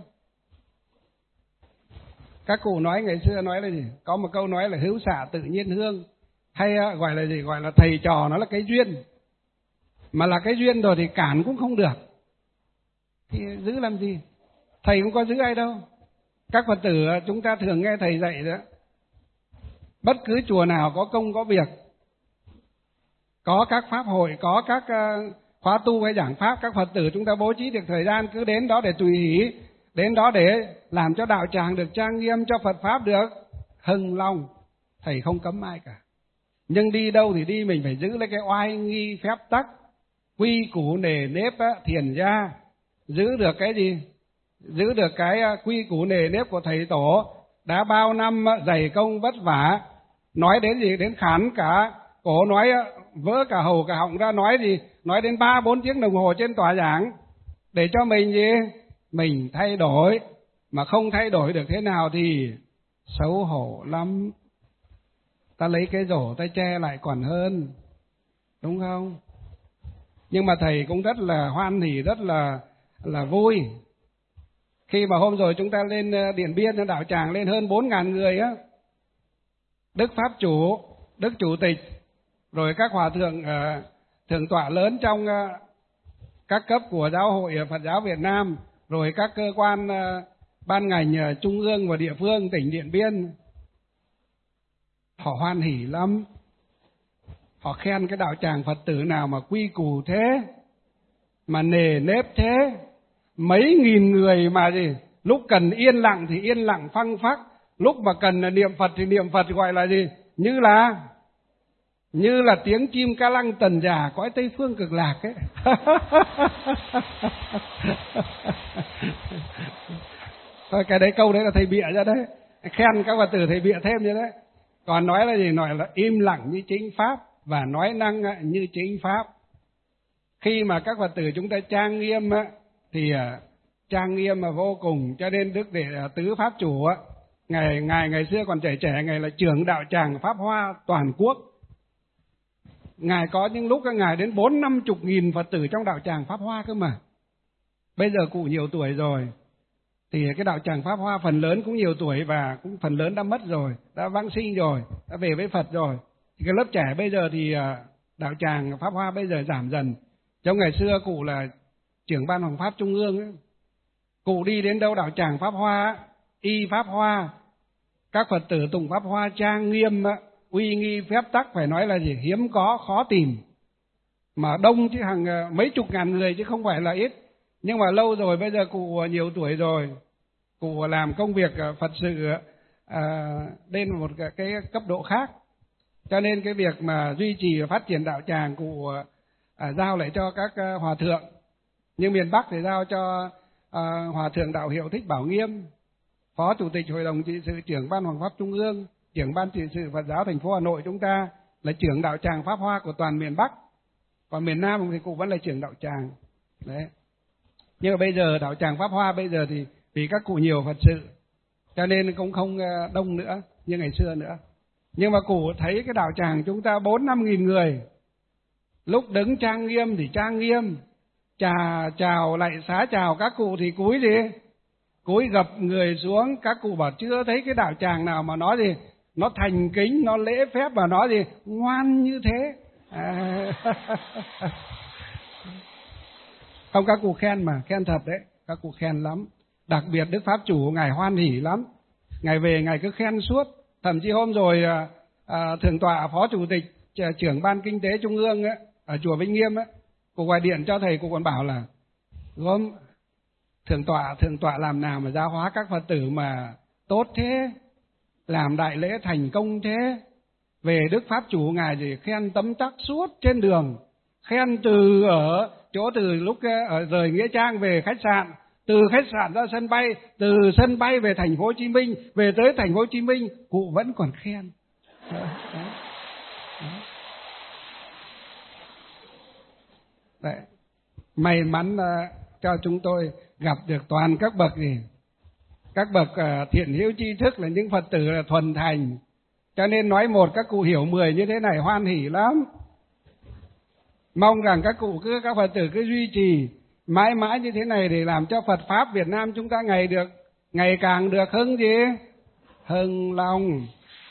Các cụ nói ngày xưa nói là gì, có một câu nói là hữu xạ tự nhiên hương, hay gọi là gì, gọi là thầy trò nó là cái duyên, mà là cái duyên rồi thì cản cũng không được, thì giữ làm gì, thầy cũng có giữ ai đâu. Các Phật tử chúng ta thường nghe thầy dạy đó, bất cứ chùa nào có công có việc, có các pháp hội, có các khóa tu hay giảng pháp, các Phật tử chúng ta bố trí được thời gian cứ đến đó để tùy hỷ, đến đó để làm cho đạo tràng được trang nghiêm, cho Phật pháp được hưng long. Thầy không cấm ai cả, nhưng đi đâu thì đi, mình phải giữ lấy cái oai nghi phép tắc, quy củ nề nếp thiền gia, giữ được cái gì, giữ được cái quy củ nề nếp của thầy tổ đã bao năm dày công vất vả. Nói đến gì, đến khản cả cổ, nói vỡ cả hầu cả họng ra, nói gì, nói đến 3-4 tiếng đồng hồ trên tòa giảng để cho mình gì, mình thay đổi. Mà không thay đổi được thế nào thì xấu hổ lắm, ta lấy cái rổ ta che lại còn hơn, đúng không? Nhưng mà thầy cũng rất là hoan hỉ, rất là vui khi mà hôm rồi chúng ta lên Điện Biên, đạo tràng lên hơn 4.000 người á. Đức Pháp Chủ, Đức Chủ tịch rồi các hòa thượng thượng tọa lớn trong các cấp của Giáo hội Phật giáo Việt Nam, rồi các cơ quan ban ngành trung ương và địa phương tỉnh Điện Biên, họ hoan hỉ lắm. Họ khen cái đạo tràng Phật tử nào mà quy củ thế, mà nề nếp thế, mấy nghìn người mà gì, lúc cần yên lặng thì yên lặng phăng phắc, lúc mà cần niệm Phật thì niệm Phật, gọi là gì, như là tiếng chim ca lăng tần già cõi Tây Phương Cực Lạc ấy. Thôi cái đấy, câu đấy là thầy bịa ra đấy, khen các Phật tử thầy bịa thêm như đấy. Còn nói là gì, nói là im lặng như chính pháp và nói năng như chính pháp. Khi mà các Phật tử chúng ta trang nghiêm thì trang nghiêm mà vô cùng, cho nên Đức Đệ Tứ Pháp Chủ ngày xưa còn trẻ, ngài là trưởng đạo tràng Pháp Hoa toàn quốc. Ngài có những lúc ngài đến 40-50 nghìn Phật tử trong đạo tràng Pháp Hoa cơ mà. Bây giờ cụ nhiều tuổi rồi, thì cái đạo tràng Pháp Hoa phần lớn cũng nhiều tuổi và cũng phần lớn đã mất rồi, đã vãng sinh rồi, đã về với Phật rồi. Thì cái lớp trẻ bây giờ thì đạo tràng Pháp Hoa bây giờ giảm dần. Trong ngày xưa cụ là trưởng ban Hoàng Pháp Trung ương ấy, cụ đi đến đâu đạo tràng Pháp Hoa, y Pháp Hoa, các Phật tử tụng Pháp Hoa trang nghiêm, uy nghi phép tắc, phải nói là gì, hiếm có, khó tìm. Mà đông chứ, hàng mấy chục ngàn người chứ không phải là ít. Nhưng mà lâu rồi, bây giờ cụ nhiều tuổi rồi, cụ làm công việc Phật sự lên một cái cấp độ khác. Cho nên cái việc mà duy trì và phát triển đạo tràng cụ giao lại cho các hòa thượng. Như miền Bắc thì giao cho Hòa thượng Đạo Hiệu Thích Bảo Nghiêm, Phó Chủ tịch Hội đồng trị sự, trưởng ban Hoàng Pháp Trung ương, trưởng ban trị sự Phật giáo thành phố Hà Nội chúng ta, là trưởng đạo tràng Pháp Hoa của toàn miền Bắc. Còn miền Nam thì cụ vẫn là trưởng đạo tràng. Đấy. Nhưng mà bây giờ đạo tràng Pháp Hoa bây giờ thì vì các cụ nhiều Phật sự, cho nên cũng không đông nữa như ngày xưa nữa. Nhưng mà cụ thấy cái đạo tràng chúng ta 4-5 nghìn người, lúc đứng trang nghiêm thì trang nghiêm, chào lại xá chào các cụ thì cúi gì? Cúi gập người xuống. Các cụ bảo chưa thấy cái đạo tràng nào mà nó gì, nó thành kính, nó lễ phép và nó gì ngoan như thế. Không, các cụ khen mà, khen thật đấy, các cụ khen lắm. Đặc biệt Đức Pháp Chủ ngài hoan hỉ lắm, ngài về ngài cứ khen suốt. Thậm chí hôm rồi thượng tọa Phó Chủ tịch trưởng ban kinh tế trung ương ấy, ở chùa Vĩnh Nghiêm ấy, cụ gọi điện cho thầy, cụ còn bảo là gom thượng tọa làm nào mà giáo hóa các Phật tử mà tốt thế, làm đại lễ thành công thế. Về Đức Pháp Chủ ngài thì khen tấm tắc suốt trên đường, khen từ ở chỗ, từ lúc ở rời Nghĩa Trang về khách sạn, từ khách sạn ra sân bay, từ sân bay về thành phố Hồ Chí Minh, về tới thành phố Hồ Chí Minh cụ vẫn còn khen. Đấy. May mắn cho chúng tôi gặp được toàn các bậc gì, các bậc thiện hiếu tri thức, là những Phật tử là thuần thành, cho nên nói một các cụ hiểu 10 như thế này hoan hỉ lắm. Mong rằng các Phật tử cứ duy trì mãi mãi như thế này để làm cho Phật pháp Việt Nam chúng ta ngày càng được hưng gì? Hưng long.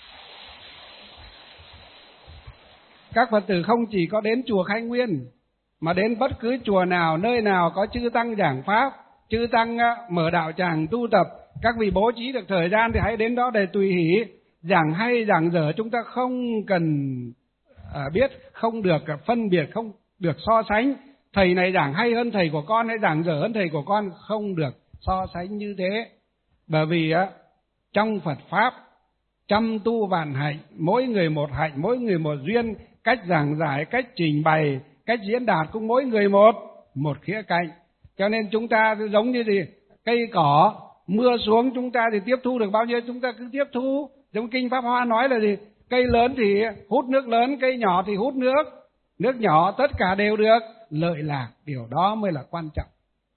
Các Phật tử không chỉ có đến chùa Khai Nguyên, mà đến bất cứ chùa nào, nơi nào có chư tăng giảng pháp, chư tăng mở đạo tràng tu tập, các vị bố trí được thời gian thì hãy đến đó để tùy hỷ. Giảng hay giảng dở chúng ta không cần biết, không được phân biệt, không được so sánh. Thầy này giảng hay hơn thầy của con hay giảng dở hơn thầy của con, không được so sánh như thế. Bởi vì trong Phật pháp trăm tu vạn hạnh, mỗi người một hạnh, mỗi người một duyên, cách giảng giải, cách trình bày, cách diễn đạt cũng mỗi người một khía cạnh. Cho nên chúng ta giống như gì, cây cỏ mưa xuống chúng ta thì tiếp thu được bao nhiêu chúng ta cứ tiếp thu. Giống kinh Pháp Hoa nói là gì, cây lớn thì hút nước lớn, cây nhỏ thì hút nước nhỏ, tất cả đều được lợi lạc. Điều đó mới là quan trọng.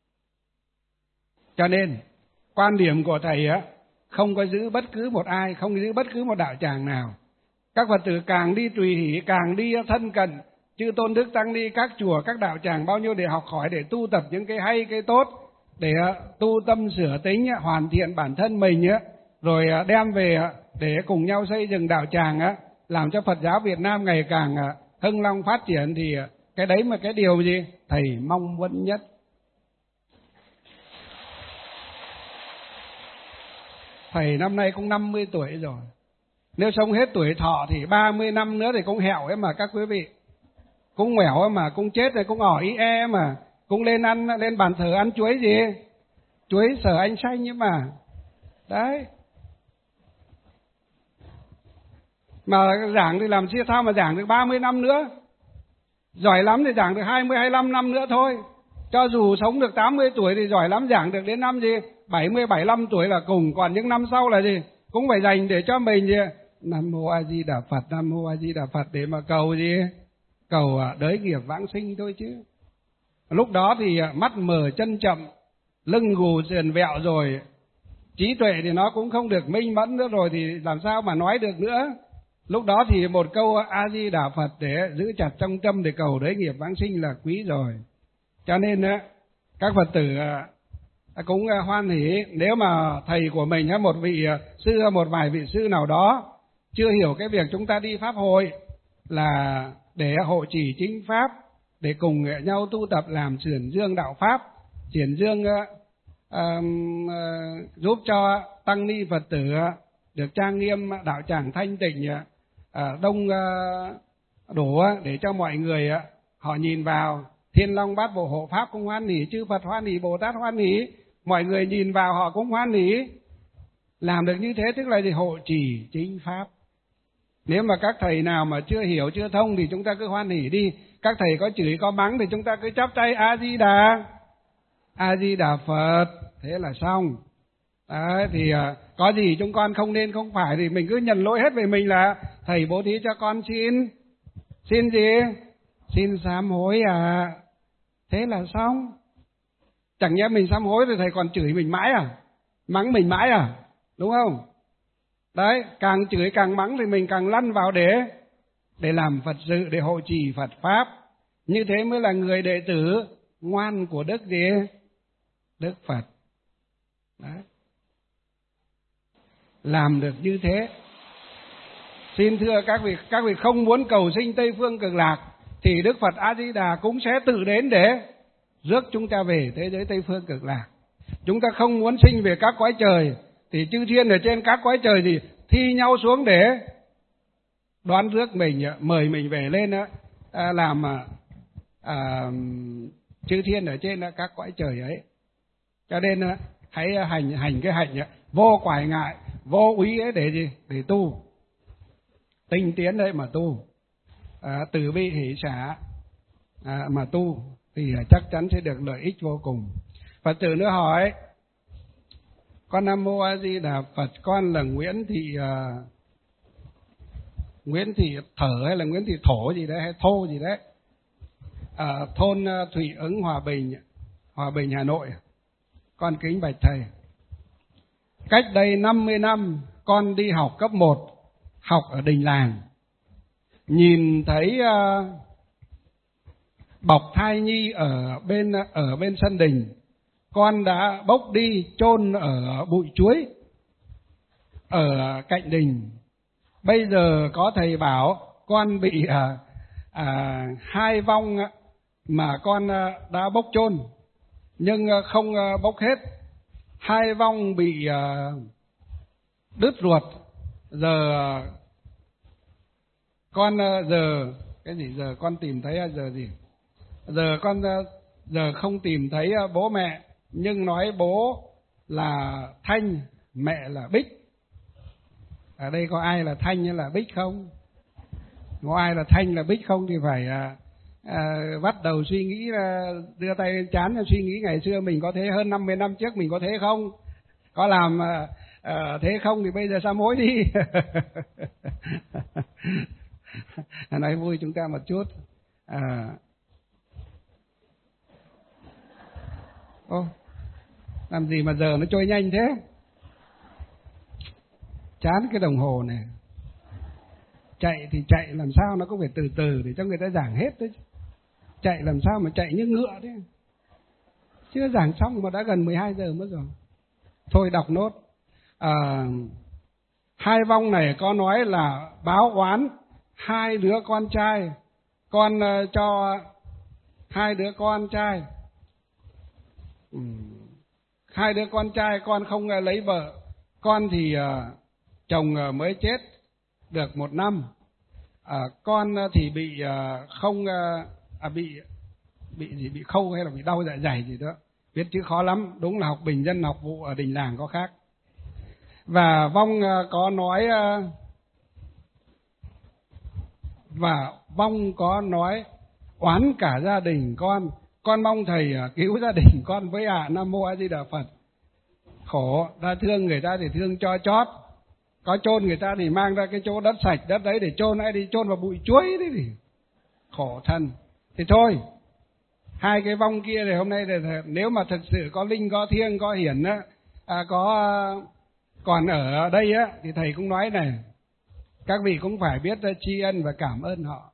Cho nên quan điểm của thầy không có giữ bất cứ một ai, không giữ bất cứ một đạo tràng nào. Các Phật tử càng đi tùy hỷ, càng đi thân cận, chư tôn đức tăng đi các chùa, các đạo tràng bao nhiêu để học hỏi, để tu tập những cái hay, cái tốt, để tu tâm sửa tính, hoàn thiện bản thân mình, rồi đem về để cùng nhau xây dựng đạo tràng, làm cho Phật giáo Việt Nam ngày càng hưng long phát triển thì cái đấy mà cái điều gì thầy mong muốn nhất. Thầy năm nay cũng 50 tuổi rồi. Nếu sống hết tuổi thọ thì 30 năm nữa thì cũng hẹo ấy mà các quý vị. Cũng ngoẻo ấy mà, cũng chết rồi, cũng ỏ ý e mà. Cũng lên bàn thờ ăn chuối gì? Chuối Sở Anh Xanh ấy mà. Đấy. Mà giảng thì làm sao mà giảng được 30 năm nữa. Giỏi lắm thì giảng được 20, 25 năm nữa thôi. Cho dù sống được 80 tuổi thì giỏi lắm giảng được đến năm gì? 70, 75 tuổi là cùng. Còn những năm sau là gì? Cũng phải dành để cho mình gì? Nam Mô A Di Đà Phật, Nam Mô A Di Đà Phật để mà cầu gì? Cầu đới nghiệp vãng sinh thôi chứ. Lúc đó thì mắt mờ chân chậm, lưng gù sườn vẹo rồi, trí tuệ thì nó cũng không được minh mẫn nữa rồi thì làm sao mà nói được nữa. Lúc đó thì một câu A Di Đà Phật để giữ chặt trong tâm để cầu đới nghiệp vãng sinh là quý rồi. Cho nên các Phật tử cũng hoan hỉ nếu mà thầy của mình hay một vị sư hay một vài vị sư nào đó chưa hiểu cái việc chúng ta đi pháp hội là để hộ trì chính pháp, để cùng nhau tu tập làm chuyển dương đạo pháp, chuyển dương giúp cho tăng ni Phật tử được trang nghiêm đạo tràng thanh tịnh đông đủ để cho mọi người họ nhìn vào. Thiên Long Bát Bộ Hộ Pháp cũng hoan hỉ, chư Phật hoan hỉ, Bồ Tát hoan hỉ, mọi người nhìn vào họ cũng hoan hỉ. Làm được như thế tức là gì? Hộ trì chính pháp. Nếu mà các thầy nào mà chưa hiểu, chưa thông thì chúng ta cứ hoan hỉ đi. Các thầy có chửi, có mắng thì chúng ta cứ chắp tay A Di Đà, A Di Đà Phật, thế là xong. Đấy, thì có gì chúng con không nên không phải thì mình cứ nhận lỗi hết về mình là thầy bố thí cho con xin gì? Xin sám hối thế là xong. Chẳng nhẽ mình sám hối rồi thầy còn chửi mình mãi mắng mình mãi đúng không? Đấy, càng chửi càng mắng thì mình càng lăn vào để làm Phật sự, để hộ trì Phật pháp. Như thế mới là người đệ tử ngoan của Đức gì? Đức Phật. Đấy. Làm được như thế. Xin thưa các vị không muốn cầu sinh Tây Phương Cực Lạc thì Đức Phật A Di Đà cũng sẽ tự đến để rước chúng ta về thế giới Tây Phương Cực Lạc. Chúng ta không muốn sinh về các cõi trời thì chư thiên ở trên các cõi trời thì thi nhau xuống để đoán rước mình, mời mình về lên làm chư thiên ở trên các cõi trời ấy. Cho nên hãy hành cái hạnh vô quải ngại, vô úy ấy để gì? Để tu. Tinh tiến đấy mà tu. Từ bi hỷ xả mà tu thì chắc chắn sẽ được lợi ích vô cùng. Phật tử nữa hỏi: con Nam Mô A Di Đà Phật, con là Nguyễn Thị Thở hay là Nguyễn Thị Thổ gì đấy hay Thô gì đấy, ở thôn Thủy Ứng Hòa Bình Hà Nội. Con kính bạch thầy, cách đây 50 năm con đi học cấp 1, học ở đình làng, nhìn thấy bọc thai nhi ở bên sân đình, con đã bốc đi chôn ở bụi chuối ở cạnh đình. Bây giờ có thầy bảo con bị 2 vong mà con đã bốc chôn nhưng không bốc hết. 2 vong bị đứt ruột. Giờ con giờ con tìm thấy giờ gì? Giờ con giờ không tìm thấy bố mẹ, nhưng nói bố là Thanh, mẹ là Bích. Ở đây có ai là Thanh hay là Bích không? Có ai là Thanh là Bích không thì phải bắt đầu suy nghĩ, đưa tay lên trán suy nghĩ ngày xưa mình có thế, hơn 50 năm trước mình có thế không? Có làm thế không thì bây giờ sám hối đi. Nói vui chúng ta một chút. Làm gì mà giờ nó trôi nhanh thế? Chán cái đồng hồ này. Chạy thì chạy làm sao nó cũng phải từ từ để cho người ta giảng hết đấy. Chạy làm sao mà chạy như ngựa đấy. Chưa giảng xong mà đã gần 12 giờ mất rồi. Thôi đọc nốt. 2 vong này có nói là báo oán 2 đứa con trai con cho 2 đứa con trai. 2 đứa con trai con không lấy vợ. Con thì chồng mới chết được 1 năm. Con thì bị bị khâu hay là bị đau dạ dày gì đó, viết chữ khó lắm, đúng là học bình dân học vụ ở đình làng có khác. Và vong có nói oán cả gia đình con mong thầy cứu gia đình con với ạ. Nam mô A Di Đà Phật. Khổ, ta thương người ta thì thương cho chót, có chôn người ta thì mang ra cái chỗ đất sạch, đất đấy để chôn, ai đi chôn vào bụi chuối đấy thì khổ thân. Thì thôi, 2 cái vong kia thì hôm nay thì nếu mà thực sự có linh, có thiêng, có hiển á, còn ở đây á, thì thầy cũng nói này, các vị cũng phải biết tri ân và cảm ơn họ.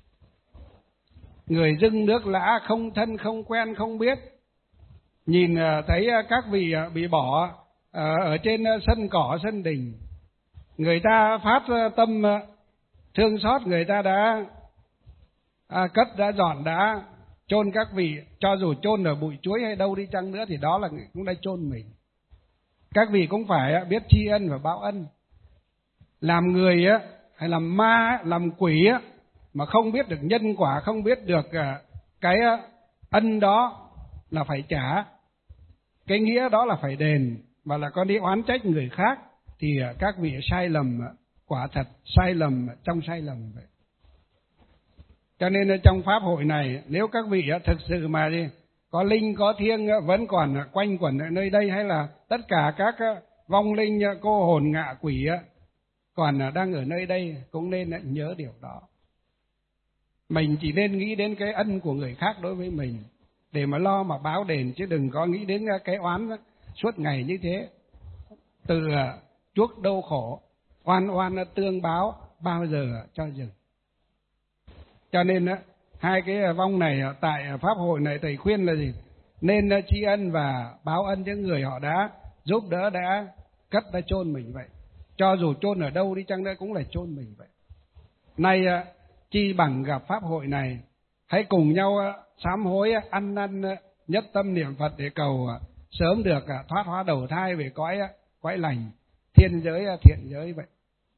Người dưng nước lã, không thân, không quen, không biết, nhìn thấy các vị bị bỏ ở trên sân cỏ, sân đình, người ta phát tâm thương xót, người ta đã cất, đã dọn, đã chôn các vị, cho dù chôn ở bụi chuối hay đâu đi chăng nữa thì đó là cũng đã chôn mình. Các vị cũng phải biết tri ân và báo ân. Làm người hay làm ma, làm quỷ mà không biết được nhân quả, không biết được cái ân đó là phải trả, cái nghĩa đó là phải đền, mà là có đi oán trách người khác thì các vị sai lầm, quả thật sai lầm trong sai lầm vậy. Cho nên trong pháp hội này, nếu các vị thực sự mà có linh, có thiêng vẫn còn quanh quẩn ở nơi đây, hay là tất cả các vong linh, cô hồn, ngạ quỷ còn đang ở nơi đây, cũng nên nhớ điều đó. Mình chỉ nên nghĩ đến cái ân của người khác đối với mình để mà lo mà báo đền, chứ đừng có nghĩ đến cái oán suốt ngày như thế. Từ chuốc đau khổ, oan tương báo, bao giờ cho dừng. Cho nên 2 cái vong này tại pháp hội này thầy khuyên là gì? Nên tri ân và báo ân những người họ đã giúp đỡ, đã cất, đã chôn mình vậy. Cho dù chôn ở đâu đi chăng nữa cũng là chôn mình vậy. Nay chi bằng gặp pháp hội này, hãy cùng nhau sám hối, ăn năn, nhất tâm niệm Phật để cầu sớm được thoát hóa đầu thai về cõi lành, thiên giới, thiện giới vậy.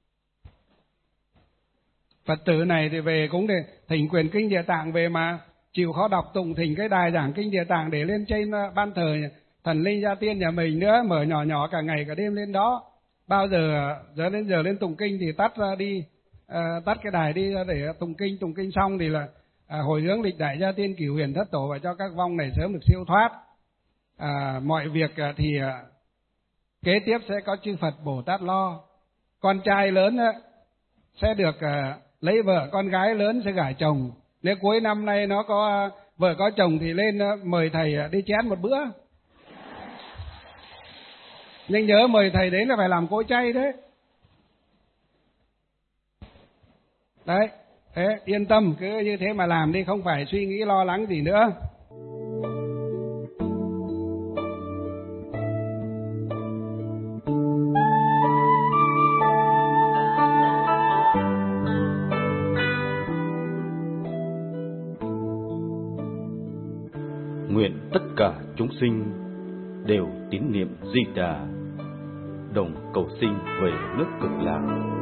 Phật tử này thì về cũng để thỉnh quyển kinh Địa Tạng về mà chịu khó đọc tụng, thỉnh cái đài giảng kinh Địa Tạng để lên trên ban thờ thần linh gia tiên nhà mình nữa, mở nhỏ nhỏ cả ngày cả đêm lên đó. Bao giờ đến giờ lên tụng kinh thì tắt ra đi, tắt cái đài đi để tụng kinh xong thì là hồi hướng lịch đại gia tiên cửu huyền thất tổ và cho các vong này sớm được siêu thoát. Mọi việc thì kế tiếp sẽ có chư Phật Bồ Tát lo. Con trai lớn sẽ được lấy vợ, con gái lớn sẽ gả chồng. Nếu cuối năm nay nó có vợ có chồng thì lên mời thầy đi chén một bữa. Nhưng nhớ mời thầy đến là phải làm cỗ chay đấy. Đấy, thế yên tâm, cứ như thế mà làm đi, không phải suy nghĩ lo lắng gì nữa. Nguyện tất cả chúng sinh đều tín niệm Di Đà, đồng cầu sinh về nước Cực Lạc.